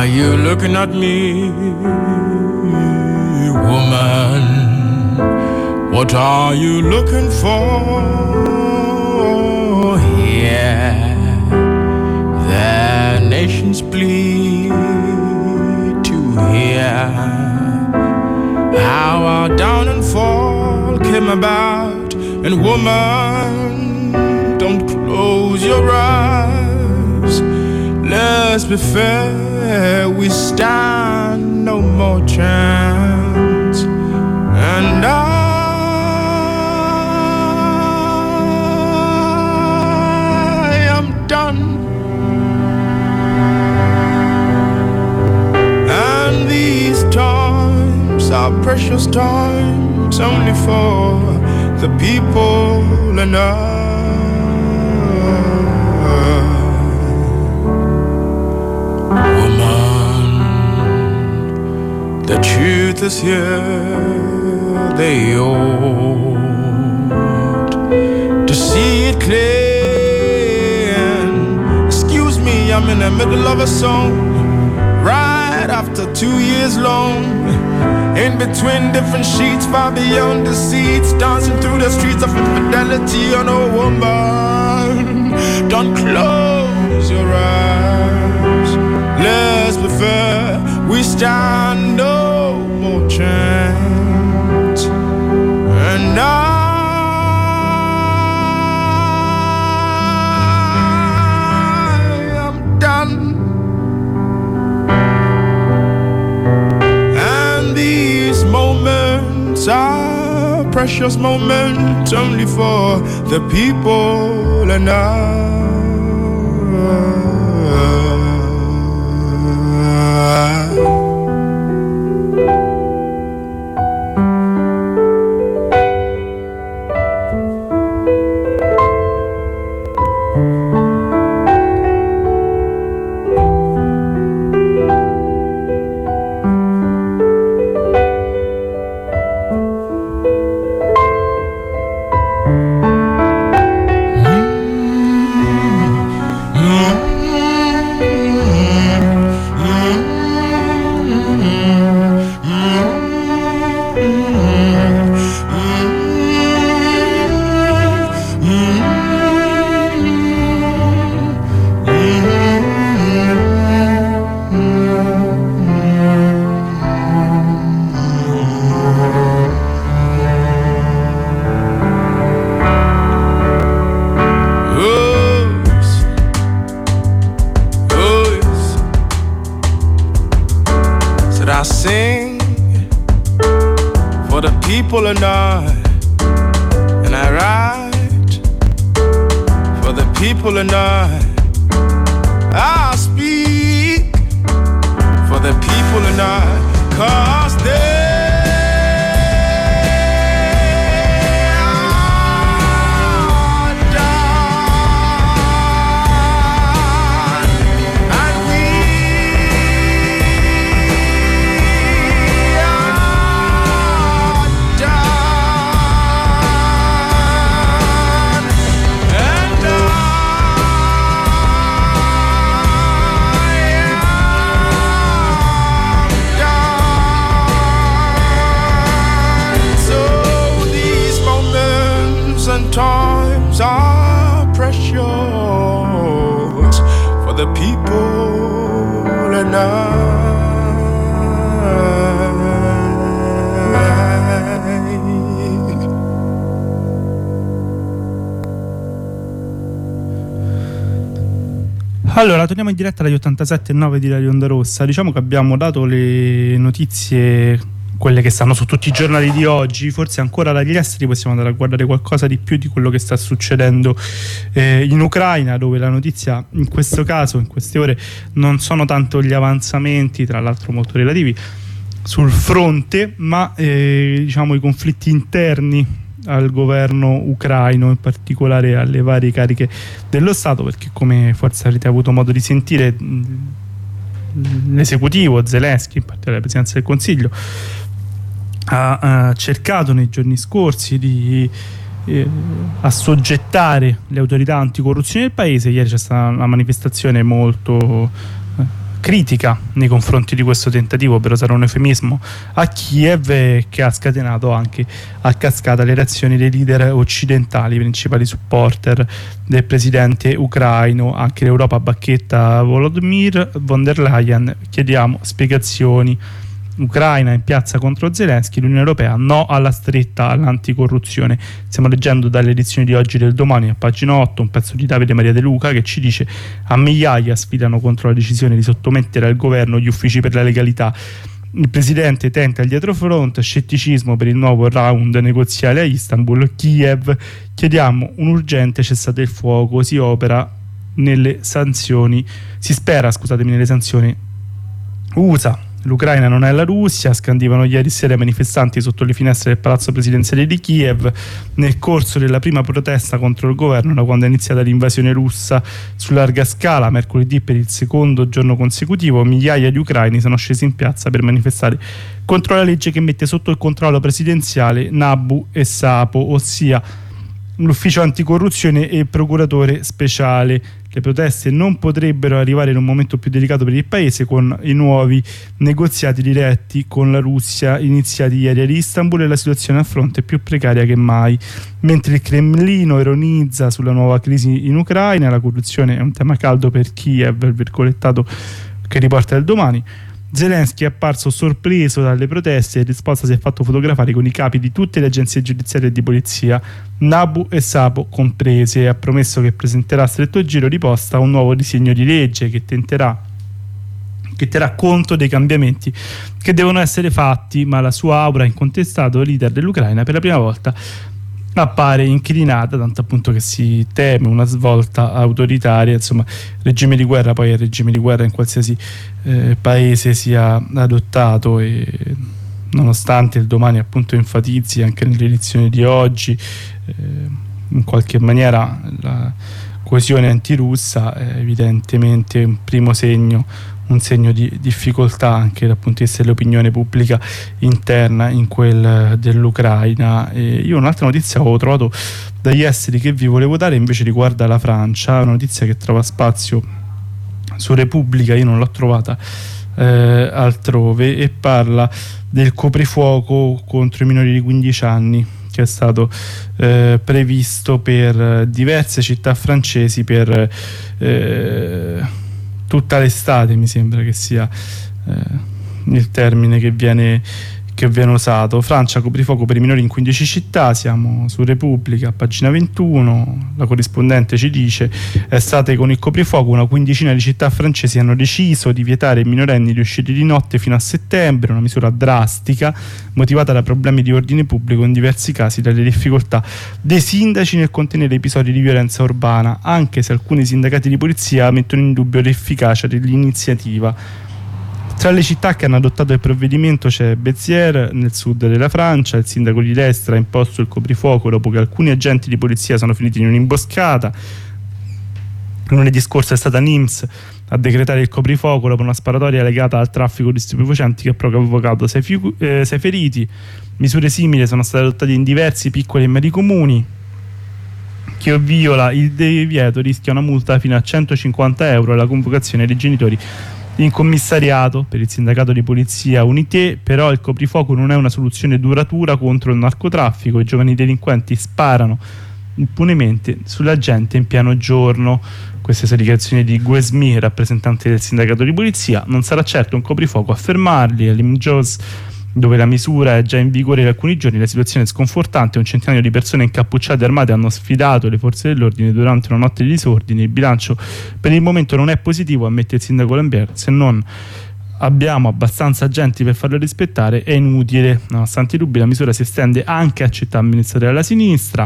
are you looking at me, woman? What are you looking for here? The nations plead to hear how our down and fall came about. And woman, don't close your eyes. Let's be fair, we stand no more chance. And I am done. And these times are precious times only for the people and I. The truth is here, they ought to see it clear. And excuse me, I'm in the middle of a song, right after two years long, in between different sheets, far beyond the seats, dancing through the streets of infidelity. On a woman, don't close your eyes. Let's be fair, we stand no more chance. And I am done. And these moments are precious moments only for the people and I. And I, and I write for the people and I, I speak for the people and I, 'cause they times are precious for the people and I. Allora, torniamo in diretta agli ottantasette e nove di Radio Onda Rossa. Diciamo che abbiamo dato le notizie, quelle che stanno su tutti i giornali di oggi. Forse ancora dagli esteri possiamo andare a guardare qualcosa di più di quello che sta succedendo eh, in Ucraina, dove la notizia in questo caso, in queste ore, non sono tanto gli avanzamenti, tra l'altro molto relativi, sul fronte, ma eh, diciamo i conflitti interni al governo ucraino, in particolare alle varie cariche dello Stato, perché come forse avrete avuto modo di sentire l'esecutivo Zelensky, in particolare la Presidenza del Consiglio, ha, ha cercato nei giorni scorsi di eh, assoggettare le autorità anticorruzione del paese. Ieri c'è stata una manifestazione molto eh, critica nei confronti di questo tentativo, per usare un eufemismo, a Kiev, che ha scatenato anche a cascata le reazioni dei leader occidentali, i principali supporter del presidente ucraino. Anche l'Europa bacchetta Volodymyr von der Leyen: chiediamo spiegazioni. Ucraina in piazza contro Zelensky, l'Unione Europea no alla stretta all'anticorruzione. Stiamo leggendo dalle edizioni di oggi del Domani, a pagina otto, un pezzo di Davide Maria De Luca che ci dice: a migliaia sfilano contro la decisione di sottomettere al governo gli uffici per la legalità. Il presidente tenta il dietrofront, scetticismo per il nuovo round negoziale a Istanbul. Kiev: chiediamo un urgente cessate il fuoco, si opera nelle sanzioni, si spera, scusatemi, nelle sanzioni U S A. L'Ucraina non è la Russia, scandivano ieri sera i manifestanti sotto le finestre del palazzo presidenziale di Kiev nel corso della prima protesta contro il governo da quando è iniziata l'invasione russa su larga scala. Mercoledì, per il secondo giorno consecutivo, migliaia di ucraini sono scesi in piazza per manifestare contro la legge che mette sotto il controllo presidenziale Nabu e Sapo, ossia l'ufficio anticorruzione e il procuratore speciale. Le proteste non potrebbero arrivare in un momento più delicato per il paese, con i nuovi negoziati diretti con la Russia iniziati ieri ad Istanbul e la situazione a fronte è più precaria che mai. Mentre il Cremlino ironizza sulla nuova crisi in Ucraina, la corruzione è un tema caldo per Kiev, il virgolettato che riporta il Domani. Zelensky è apparso sorpreso dalle proteste e in risposta si è fatto fotografare con i capi di tutte le agenzie giudiziarie e di polizia, Nabu e Sapo comprese, e ha promesso che presenterà a stretto giro di posta un nuovo disegno di legge che tenterà che terrà conto dei cambiamenti che devono essere fatti, ma la sua aura incontestato leader dell'Ucraina per la prima volta appare inclinata, tanto appunto che si teme una svolta autoritaria. Insomma, regime di guerra poi è regime di guerra in qualsiasi eh, paese sia adottato, e nonostante il Domani appunto enfatizzi anche nelle edizioni di oggi eh, in qualche maniera la coesione antirussa, è evidentemente un primo segno un segno di difficoltà anche dal punto di vista dell'opinione pubblica interna in quel dell'Ucraina. E io un'altra notizia che ho trovato dagli esteri che vi volevo dare invece riguarda la Francia, una notizia che trova spazio su Repubblica, io non l'ho trovata eh, altrove, e parla del coprifuoco contro i minori di quindici anni che è stato eh, previsto per diverse città francesi per eh, tutta l'estate, mi sembra che sia eh, il termine che viene, che viene usato. Francia, coprifuoco per i minori in quindici città, siamo su Repubblica, pagina ventuno, la corrispondente ci dice: estate con il coprifuoco, una quindicina di città francesi hanno deciso di vietare ai minorenni di uscire di notte fino a settembre, una misura drastica motivata da problemi di ordine pubblico, in diversi casi dalle difficoltà dei sindaci nel contenere episodi di violenza urbana, anche se alcuni sindacati di polizia mettono in dubbio l'efficacia dell'iniziativa. Tra le città che hanno adottato il provvedimento c'è Béziers, nel sud della Francia. Il sindaco di destra ha imposto il coprifuoco dopo che alcuni agenti di polizia sono finiti in un'imboscata. Lunedì scorso è stata Nimes a decretare il coprifuoco dopo una sparatoria legata al traffico di stupefacenti che ha provocato sei, fi- eh, sei feriti. Misure simili sono state adottate in diversi piccoli e medi comuni. Chi viola il divieto rischia una multa fino a centocinquanta euro e la convocazione dei genitori in commissariato. Per il sindacato di polizia Unité però il coprifuoco non è una soluzione duratura contro il narcotraffico. I giovani delinquenti sparano impunemente sulla gente in pieno giorno. Queste sono dichiarazioni di Guesmi, rappresentante del sindacato di polizia. Non sarà certo un coprifuoco a fermarli. A Limoges, dove la misura è già in vigore da alcuni giorni, la situazione è sconfortante. Un centinaio di persone incappucciate e armate hanno sfidato le forze dell'ordine durante una notte di disordini. Il bilancio per il momento non è positivo, ammette il sindaco Lambert. Se non abbiamo abbastanza agenti per farlo rispettare è inutile. Nonostante i dubbi, la misura si estende anche a città amministrate dalla sinistra.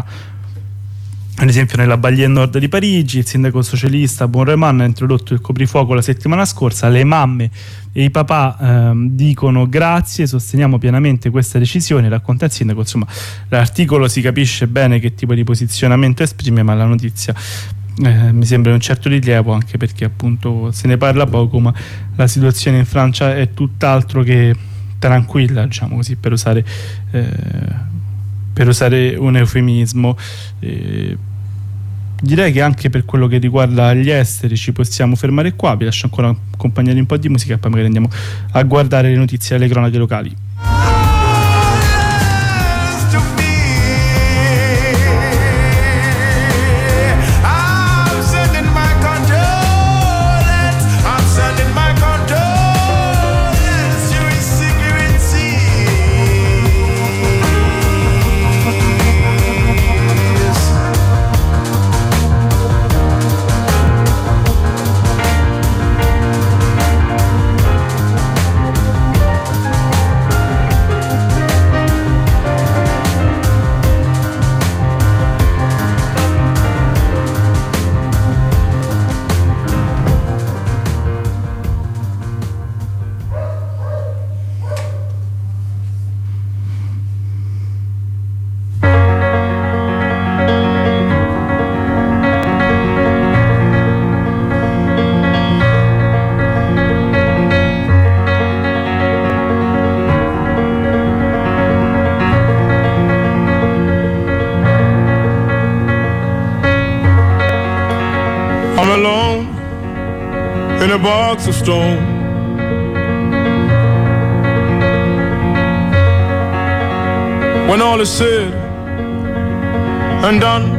Ad esempio nella Balie Nord di Parigi il sindaco socialista Bonreman ha introdotto il coprifuoco la settimana scorsa. Le mamme e i papà ehm, dicono grazie, sosteniamo pienamente questa decisione, racconta il sindaco. Insomma, l'articolo si capisce bene che tipo di posizionamento esprime, ma la notizia eh, mi sembra un certo rilievo, anche perché appunto se ne parla poco, ma la situazione in Francia è tutt'altro che tranquilla, diciamo così, per usare eh, per usare un eufemismo. Eh, direi che anche per quello che riguarda gli esteri ci possiamo fermare qua. Vi lascio ancora accompagnare un po' di musica e poi magari andiamo a guardare le notizie e le cronache locali. In a box of stone, when all is said and done,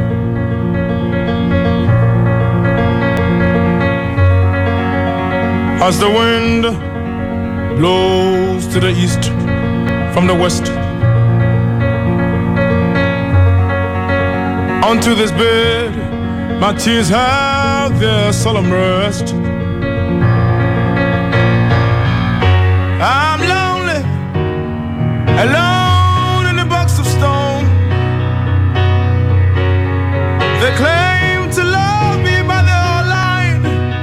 as the wind blows to the east from the west, onto this bed my tears have their solemn rest. I'm lonely, alone in a box of stone. They claim to love me, but they're all lying.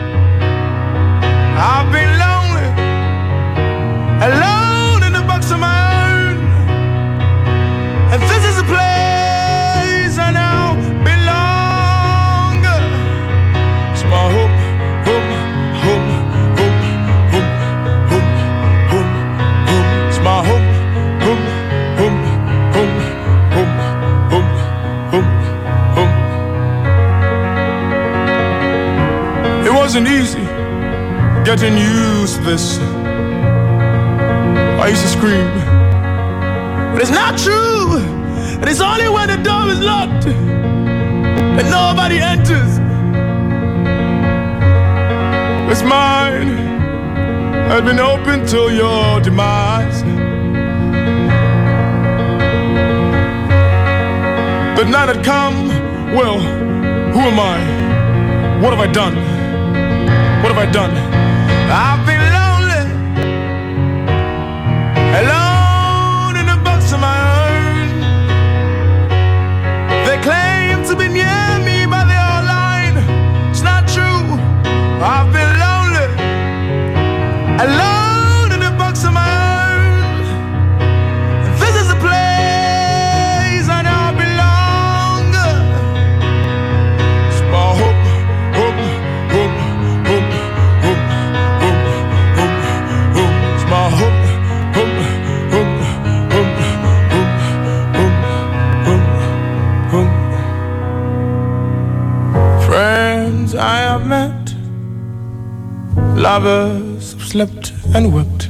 I've been lonely, alone in a box of my own. And this is a place I now belong. It's my home, home, home, home, home, home, home, home. It's my home, home, home, home, home, home, home, home. It wasn't easy getting used to this. I used to scream, but it's not true. And it's only when the door is locked that nobody enters. It's mine, had been open till your demise. But now that come, well, who am I? What have I done? What have I done? I've been lonely, alone in a box of my own. They claim to be near me, but they're all lying. It's not true. I've been lonely, alone in a box of my own. This is a place I now belong. It's my home, home, home, home, home, home, home, home. It's my home, home, home, home, home, home, home, home. Friends I have met, lovers have slept and wept,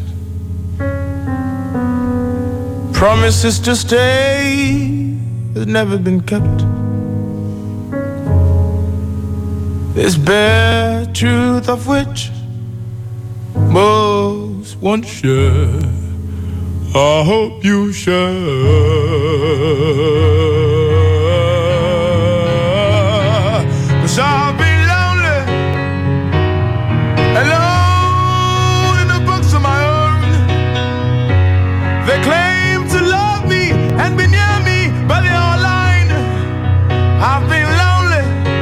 promises to stay has never been kept. This bare truth of which most won't share, I hope you share. 'Cause I've been lonely, alone in a box of my own. They claim to love me and be near me, but they're all lying. I've been lonely,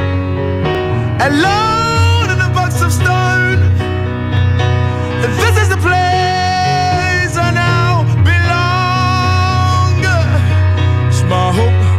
alone in a box of stone. And this is the place I now belong. It's my hope,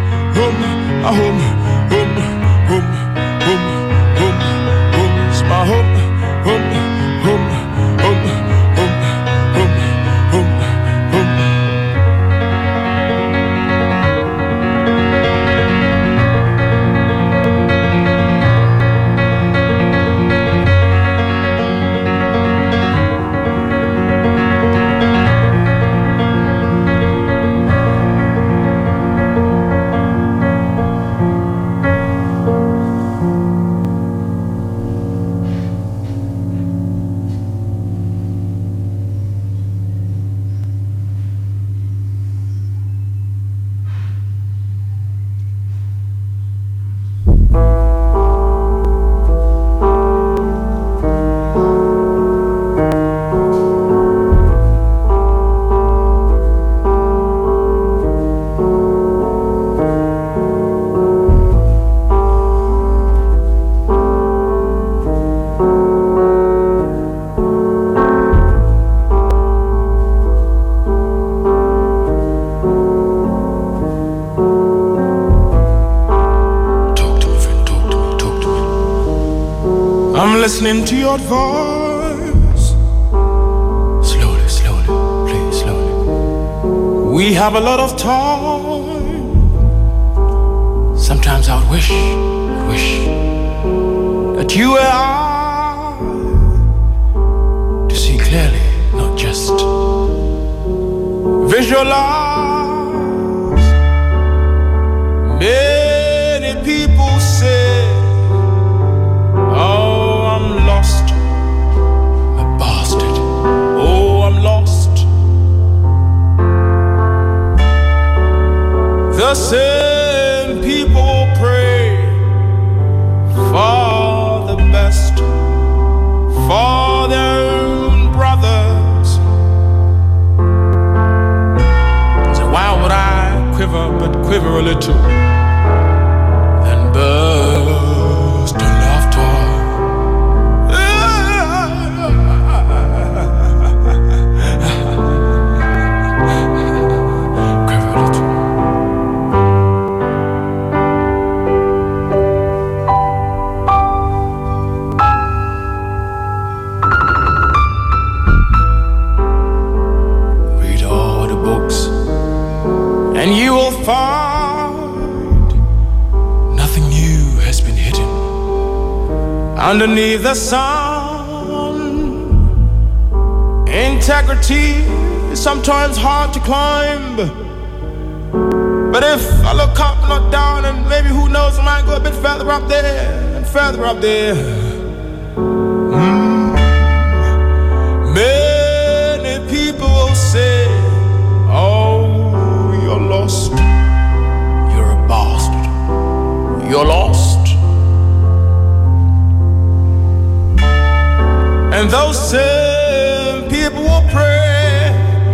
listening to your voice. Slowly, slowly, please, slowly. We have a lot of time. Sometimes I would wish, wish that you and I to see clearly, not just visualize. Many people say, oh, I'm lost, a bastard. Oh, I'm lost. The same people pray for the best for their own brothers. So why would I quiver, but quiver a little, then burst in laughter? Quiver a little. And you will find nothing new has been hidden underneath the sun. Integrity is sometimes hard to climb, but if I look up, not down, and maybe who knows, I might go a bit further up there and further up there. Mm. Many people will say, oh, you're lost, you're a bastard, you're lost. And those same people will pray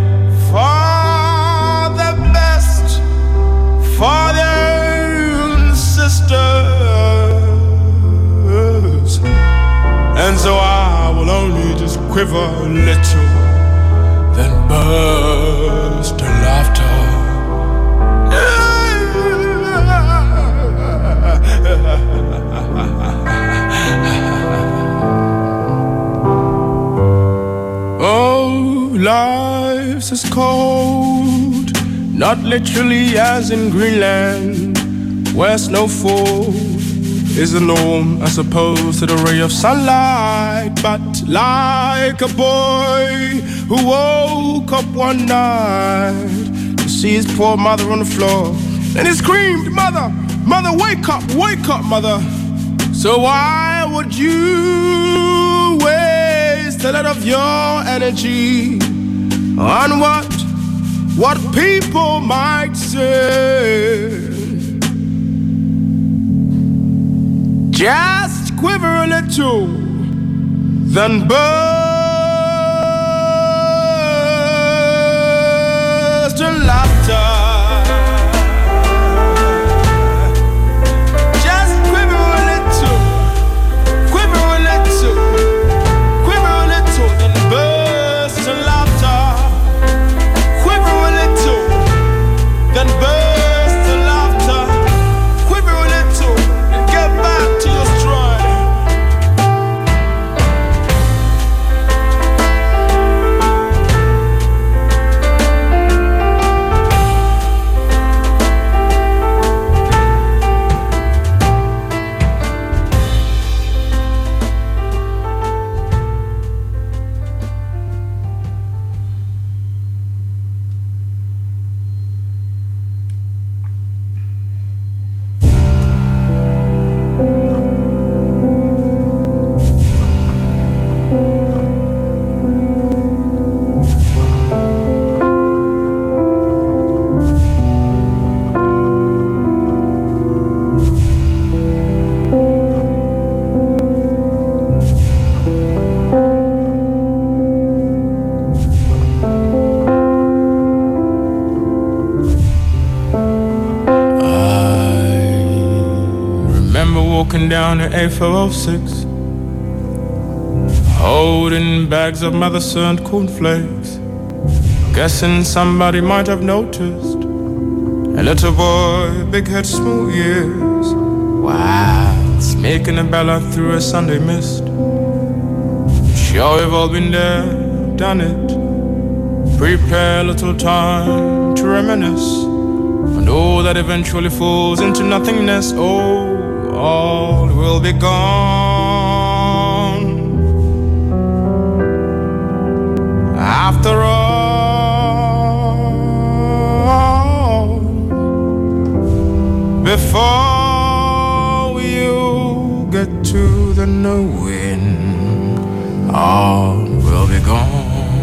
for the best for their own sisters. And so I will only just quiver a little, then burst in laughter. Oh, life's as cold, not literally as in Greenland, where snowfall is the norm as opposed to the ray of sunlight, but like a boy who woke up one night to see his poor mother on the floor, and he screamed, "Mother, mother, wake up, wake up, mother." So why would you waste a lot of your energy on what, what people might say? Just quiver a little, then burst in laughter. Down the A four oh six, holding bags of mother-sent cornflakes, guessing somebody might have noticed a little boy, big head, small ears, wow, making a ballad through a Sunday mist. Sure, we've all been there, done it. Prepare a little time to reminisce. And all that eventually falls into nothingness. Oh, all will be gone. After all, before you get to the knowing, all will be gone.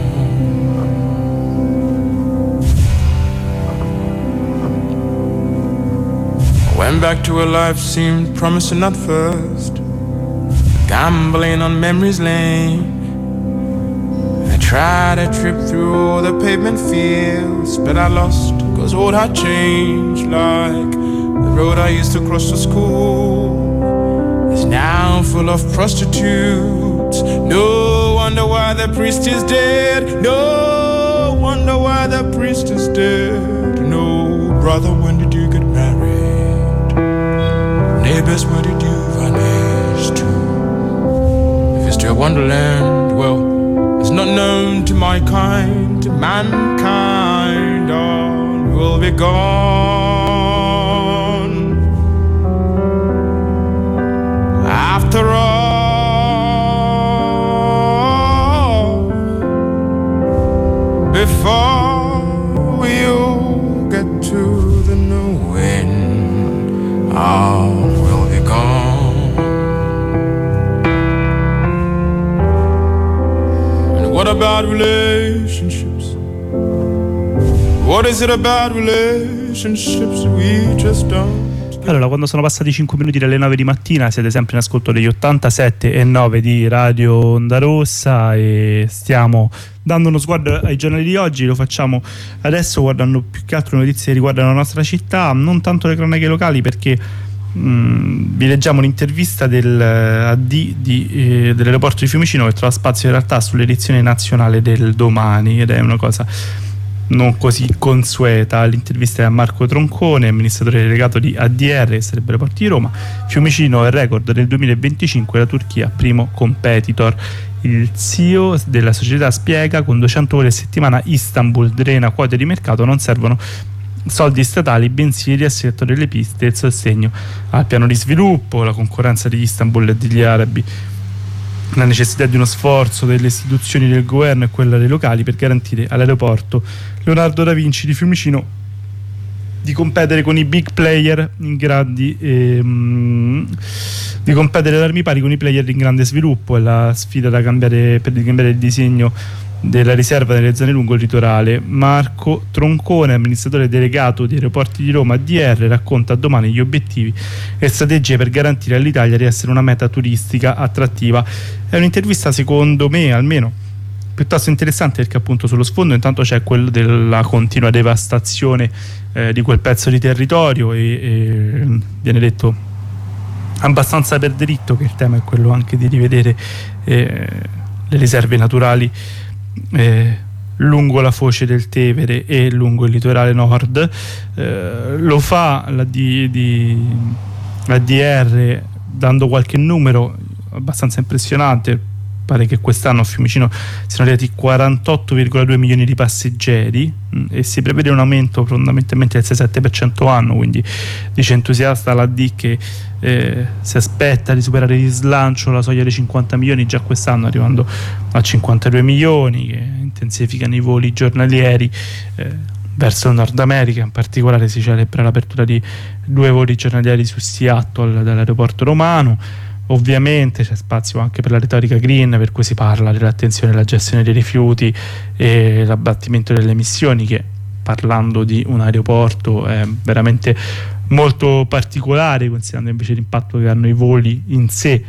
Went back to a life seemed promising at first, gambling on memory's lane. I tried a trip through all the pavement fields, but I lost, cause all had changed. Like the road I used to cross to school is now full of prostitutes. No wonder why the priest is dead. No wonder why the priest is dead. No, brother, when did you get married? Neighbors, where did you vanish to? If it's still Wonderland, well, it's not known to my kind. To mankind, all will be gone. After all, before you get to the knowing, all will be gone. And what about relationships? What is it about relationships we just don't? Allora, quando sono passati cinque minuti dalle nove di mattina, siete sempre in ascolto degli ottantasette e nove di Radio Onda Rossa e stiamo dando uno sguardo ai giornali di oggi. Lo facciamo adesso guardando più che altro notizie che riguardano la nostra città, non tanto le cronache locali, perché mh, vi leggiamo l'intervista del A D di, eh, dell'aeroporto di Fiumicino, che trova spazio in realtà sull'edizione nazionale del domani, ed è una cosa non così consueta. L'intervista è a Marco Troncone, amministratore delegato di A D R, che sarebbe Aeroporti di Roma. Fiumicino è record nel duemilaventicinque, la Turchia primo competitor. Il C E O della società spiega: con duecento ore a settimana Istanbul drena quote di mercato, non servono soldi statali bensì il riassetto delle piste e il sostegno al piano di sviluppo, la concorrenza degli Istanbul e degli arabi, la necessità di uno sforzo delle istituzioni del governo e quella dei locali per garantire all'aeroporto Leonardo da Vinci di Fiumicino di competere con i big player in grandi ehm, di competere ad armi pari con i player in grande sviluppo. È la sfida da cambiare per cambiare il disegno della riserva nelle zone lungo il litorale. Marco Troncone, amministratore delegato di Aeroporti di Roma A D R, racconta domani gli obiettivi e strategie per garantire all'Italia di essere una meta turistica attrattiva. È un'intervista, secondo me almeno, piuttosto interessante, perché appunto sullo sfondo intanto c'è quello della continua devastazione eh, di quel pezzo di territorio e, e viene detto abbastanza per diritto che il tema è quello anche di rivedere eh, le riserve naturali eh, lungo la foce del Tevere e lungo il litorale nord. Eh, lo fa la, di, di, la D R dando qualche numero abbastanza impressionante. Pare che quest'anno a Fiumicino siano arrivati quarantotto virgola due milioni di passeggeri mh, e si prevede un aumento fondamentalmente del sei sette per cento anno, quindi dice entusiasta la D che eh, si aspetta di superare di slancio la soglia dei cinquanta milioni già quest'anno, arrivando a cinquantadue milioni, che intensificano i voli giornalieri eh, verso il Nord America. In particolare si celebra l'apertura di due voli giornalieri su Seattle dall'aeroporto romano. Ovviamente c'è spazio anche per la retorica green, per cui si parla dell'attenzione alla gestione dei rifiuti e l'abbattimento delle emissioni, che parlando di un aeroporto è veramente molto particolare, considerando invece l'impatto che hanno i voli in sé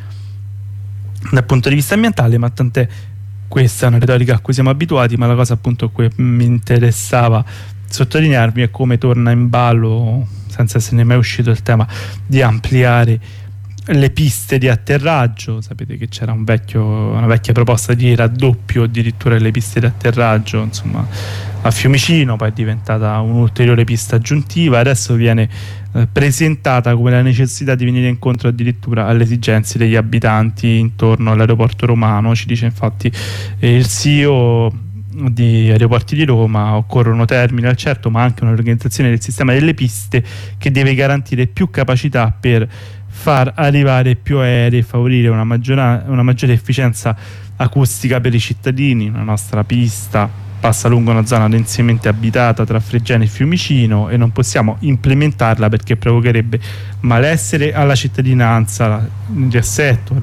dal punto di vista ambientale. Ma tant'è, questa è una retorica a cui siamo abituati, ma la cosa appunto a cui mi interessava sottolinearvi è come torna in ballo, senza esserne mai uscito, il tema di ampliare le piste di atterraggio. Sapete che c'era un vecchio, una vecchia proposta di raddoppio addirittura delle piste di atterraggio, insomma, a Fiumicino, poi è diventata un'ulteriore pista aggiuntiva, adesso viene eh, presentata come la necessità di venire incontro addirittura alle esigenze degli abitanti intorno all'aeroporto romano. Ci dice infatti eh, il C E O di Aeroporti di Roma: occorrono terminal, certo, ma anche un'organizzazione del sistema delle piste che deve garantire più capacità per far arrivare più aerei e favorire una, maggiore, una maggiore efficienza acustica per i cittadini. La nostra pista passa lungo una zona densamente abitata tra Fregene e Fiumicino e non possiamo implementarla perché provocherebbe malessere alla cittadinanza. Il riassetto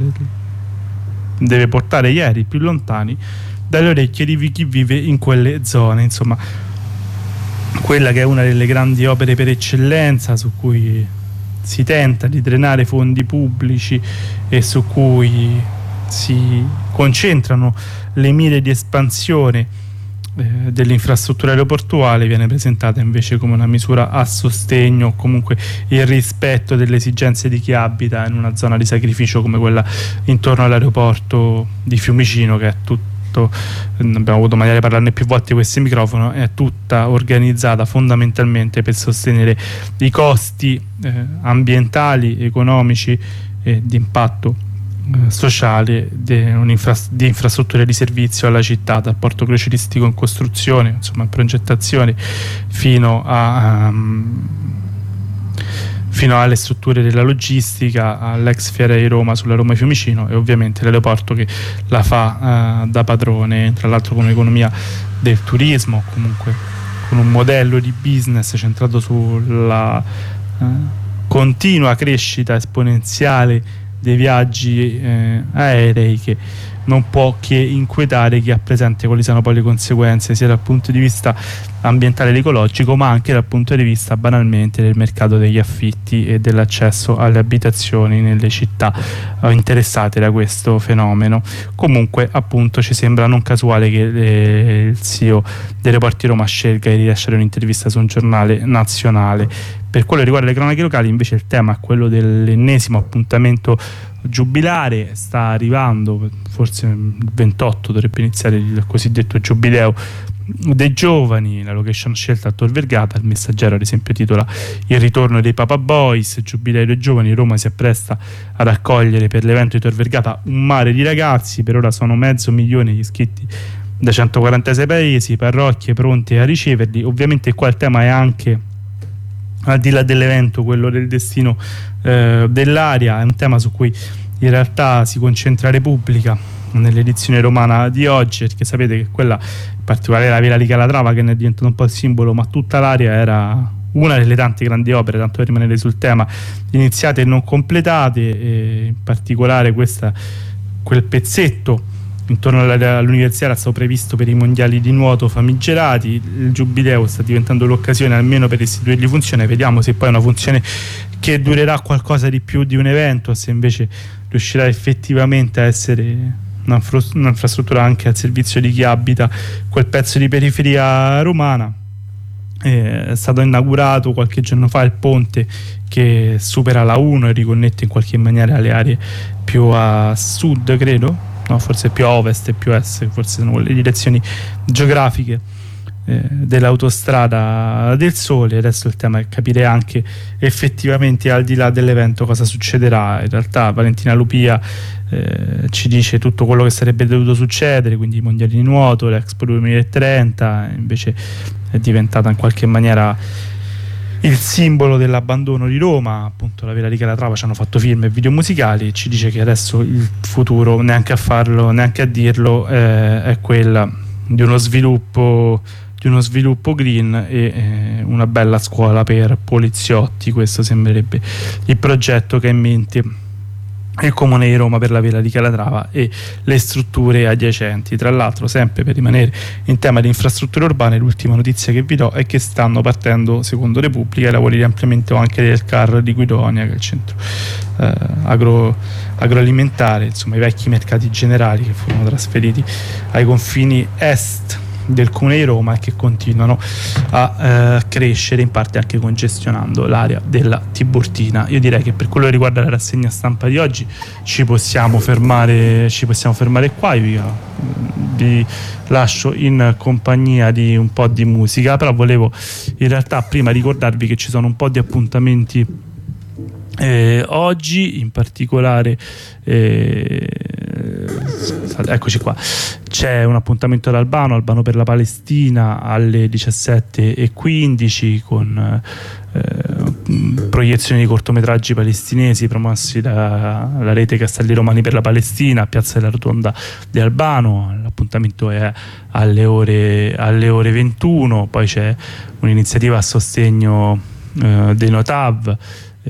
deve portare gli aerei più lontani dalle orecchie di chi vive in quelle zone. Insomma, quella che è una delle grandi opere per eccellenza, su cui si tenta di drenare fondi pubblici e su cui si concentrano le mire di espansione eh, dell'infrastruttura aeroportuale, viene presentata invece come una misura a sostegno, o comunque il rispetto delle esigenze di chi abita in una zona di sacrificio come quella intorno all'aeroporto di Fiumicino, che è tutto, abbiamo avuto maniera di parlarne più volte questo microfono, è tutta organizzata fondamentalmente per sostenere i costi eh, ambientali, economici e di impatto eh, sociale di, di infrastrutture di servizio alla città, dal porto crocieristico in costruzione, insomma in progettazione, fino a um, fino alle strutture della logistica, all'ex Fiera di Roma sulla Roma Fiumicino, e ovviamente l'aeroporto che la fa uh, da padrone, tra l'altro con un'economia del turismo, comunque con un modello di business centrato sulla uh, continua crescita esponenziale dei viaggi eh, aerei, che non può che inquietare chi ha presente quali sono poi le conseguenze sia dal punto di vista ambientale ed ecologico, ma anche dal punto di vista banalmente del mercato degli affitti e dell'accesso alle abitazioni nelle città eh, interessate da questo fenomeno. Comunque, appunto, ci sembra non casuale che eh, il C E O dei Aeroporti Roma scelga di rilasciare un'intervista su un giornale nazionale. Per quello che riguarda le cronache locali, invece, il tema è quello dell'ennesimo appuntamento giubilare. Sta arrivando, forse il ventotto dovrebbe iniziare il cosiddetto giubileo dei giovani, la location scelta a Tor Vergata. Il Messaggero ad esempio titola: il ritorno dei Papa Boys, giubileo dei giovani, Roma si appresta ad accogliere per l'evento di Tor Vergata un mare di ragazzi. Per ora sono mezzo milione gli iscritti da centoquarantasei paesi, parrocchie pronte a riceverli. Ovviamente qua il tema è anche, al di là dell'evento, quello del destino eh, dell'area. È un tema su cui in realtà si concentra Repubblica nell'edizione romana di oggi, perché sapete che quella, in particolare la Via di Calatrava, che ne è diventato un po' il simbolo, ma tutta l'area era una delle tante grandi opere, tanto per rimanere sul tema, iniziate e non completate, e in particolare questa, quel pezzetto intorno all'università era stato previsto per i mondiali di nuoto famigerati. Il giubileo sta diventando l'occasione almeno per restituirgli funzione. Vediamo se poi è una funzione che durerà qualcosa di più di un evento, se invece riuscirà effettivamente a essere un'infrastruttura anche al servizio di chi abita quel pezzo di periferia romana. È stato inaugurato qualche giorno fa il ponte che supera la uno e riconnette in qualche maniera le aree più a sud, credo, no, forse più a ovest e più a est, forse sono le direzioni geografiche eh, dell'autostrada del Sole. Adesso il tema è capire anche effettivamente, al di là dell'evento, cosa succederà. In realtà Valentina Lupia eh, ci dice tutto quello che sarebbe dovuto succedere, quindi i mondiali di nuoto, l'Expo duemilatrenta, invece è diventata in qualche maniera il simbolo dell'abbandono di Roma. Appunto la Via di Calatrava ci hanno fatto film e video musicali, ci dice che adesso il futuro, neanche a farlo, neanche a dirlo, eh, è quella di uno sviluppo di uno sviluppo green e eh, una bella scuola per poliziotti. Questo sembrerebbe il progetto che ha in mente il Comune di Roma per la Via di Calatrava e le strutture adiacenti. Tra l'altro, sempre per rimanere in tema di infrastrutture urbane, l'ultima notizia che vi do è che stanno partendo, secondo Repubblica, i lavori di ampliamento anche del C A R di Guidonia, che è il centro eh, agro, agroalimentare, insomma i vecchi mercati generali che furono trasferiti ai confini est del Comune di Roma e che continuano a eh, crescere, in parte anche congestionando l'area della Tiburtina. Io direi che per quello che riguarda la rassegna stampa di oggi ci possiamo fermare, ci possiamo fermare qua. Io vi, vi lascio in compagnia di un po' di musica, però volevo in realtà prima ricordarvi che ci sono un po' di appuntamenti Eh, oggi, in particolare eh, eccoci qua, c'è un appuntamento ad Albano, Albano per la Palestina alle diciassette e quindici con eh, proiezioni di cortometraggi palestinesi promossi dalla rete Castelli Romani per la Palestina a Piazza della Rotonda di Albano. L'appuntamento è alle ore, alle ore ventuno. Poi c'è un'iniziativa a sostegno eh, dei Notav,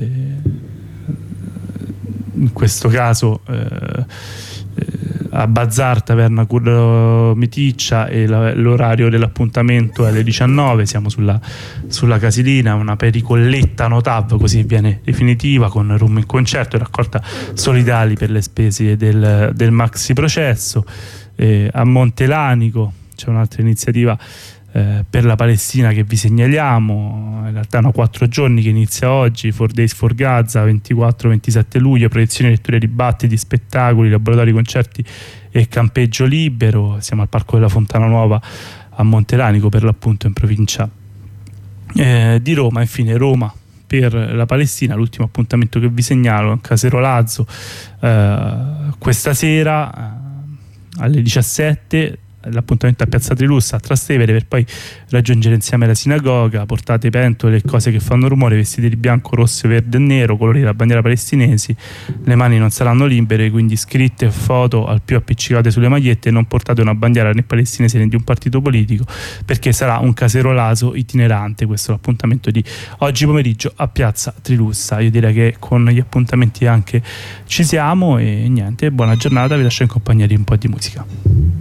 in questo caso eh, a Bazar Taverna Curro Meticcia, e la, l'orario dell'appuntamento è alle diciannove. Siamo sulla, sulla Casilina, una pericolletta Notav, così viene definitiva, con rum in concerto e raccolta solidali per le spese del, del maxi processo. Eh, a Montelanico c'è un'altra iniziativa Eh, per la Palestina che vi segnaliamo. In realtà hanno quattro giorni, che inizia oggi: four Days for Gaza, ventiquattro ventisette luglio, proiezioni, letture, dibattiti, spettacoli, laboratori, concerti e campeggio libero. Siamo al Parco della Fontana Nuova a Montelanico, per l'appunto in provincia eh, di Roma. Infine Roma per la Palestina, l'ultimo appuntamento che vi segnalo è Caserolazzo eh, questa sera eh, alle diciassette. L'appuntamento a Piazza Trilussa a Trastevere, per poi raggiungere insieme la sinagoga. Portate pentole e cose che fanno rumore, vestiti di bianco, rosso, verde e nero, colori della bandiera palestinesi. Le mani non saranno libere, quindi scritte foto al più appiccicate sulle magliette. Non portate una bandiera né palestinese né di un partito politico, perché sarà un caserolaso itinerante. Questo è l'appuntamento di oggi pomeriggio a Piazza Trilussa. Io direi che con gli appuntamenti anche ci siamo, e niente, buona giornata, vi lascio in compagnia di un po' di musica.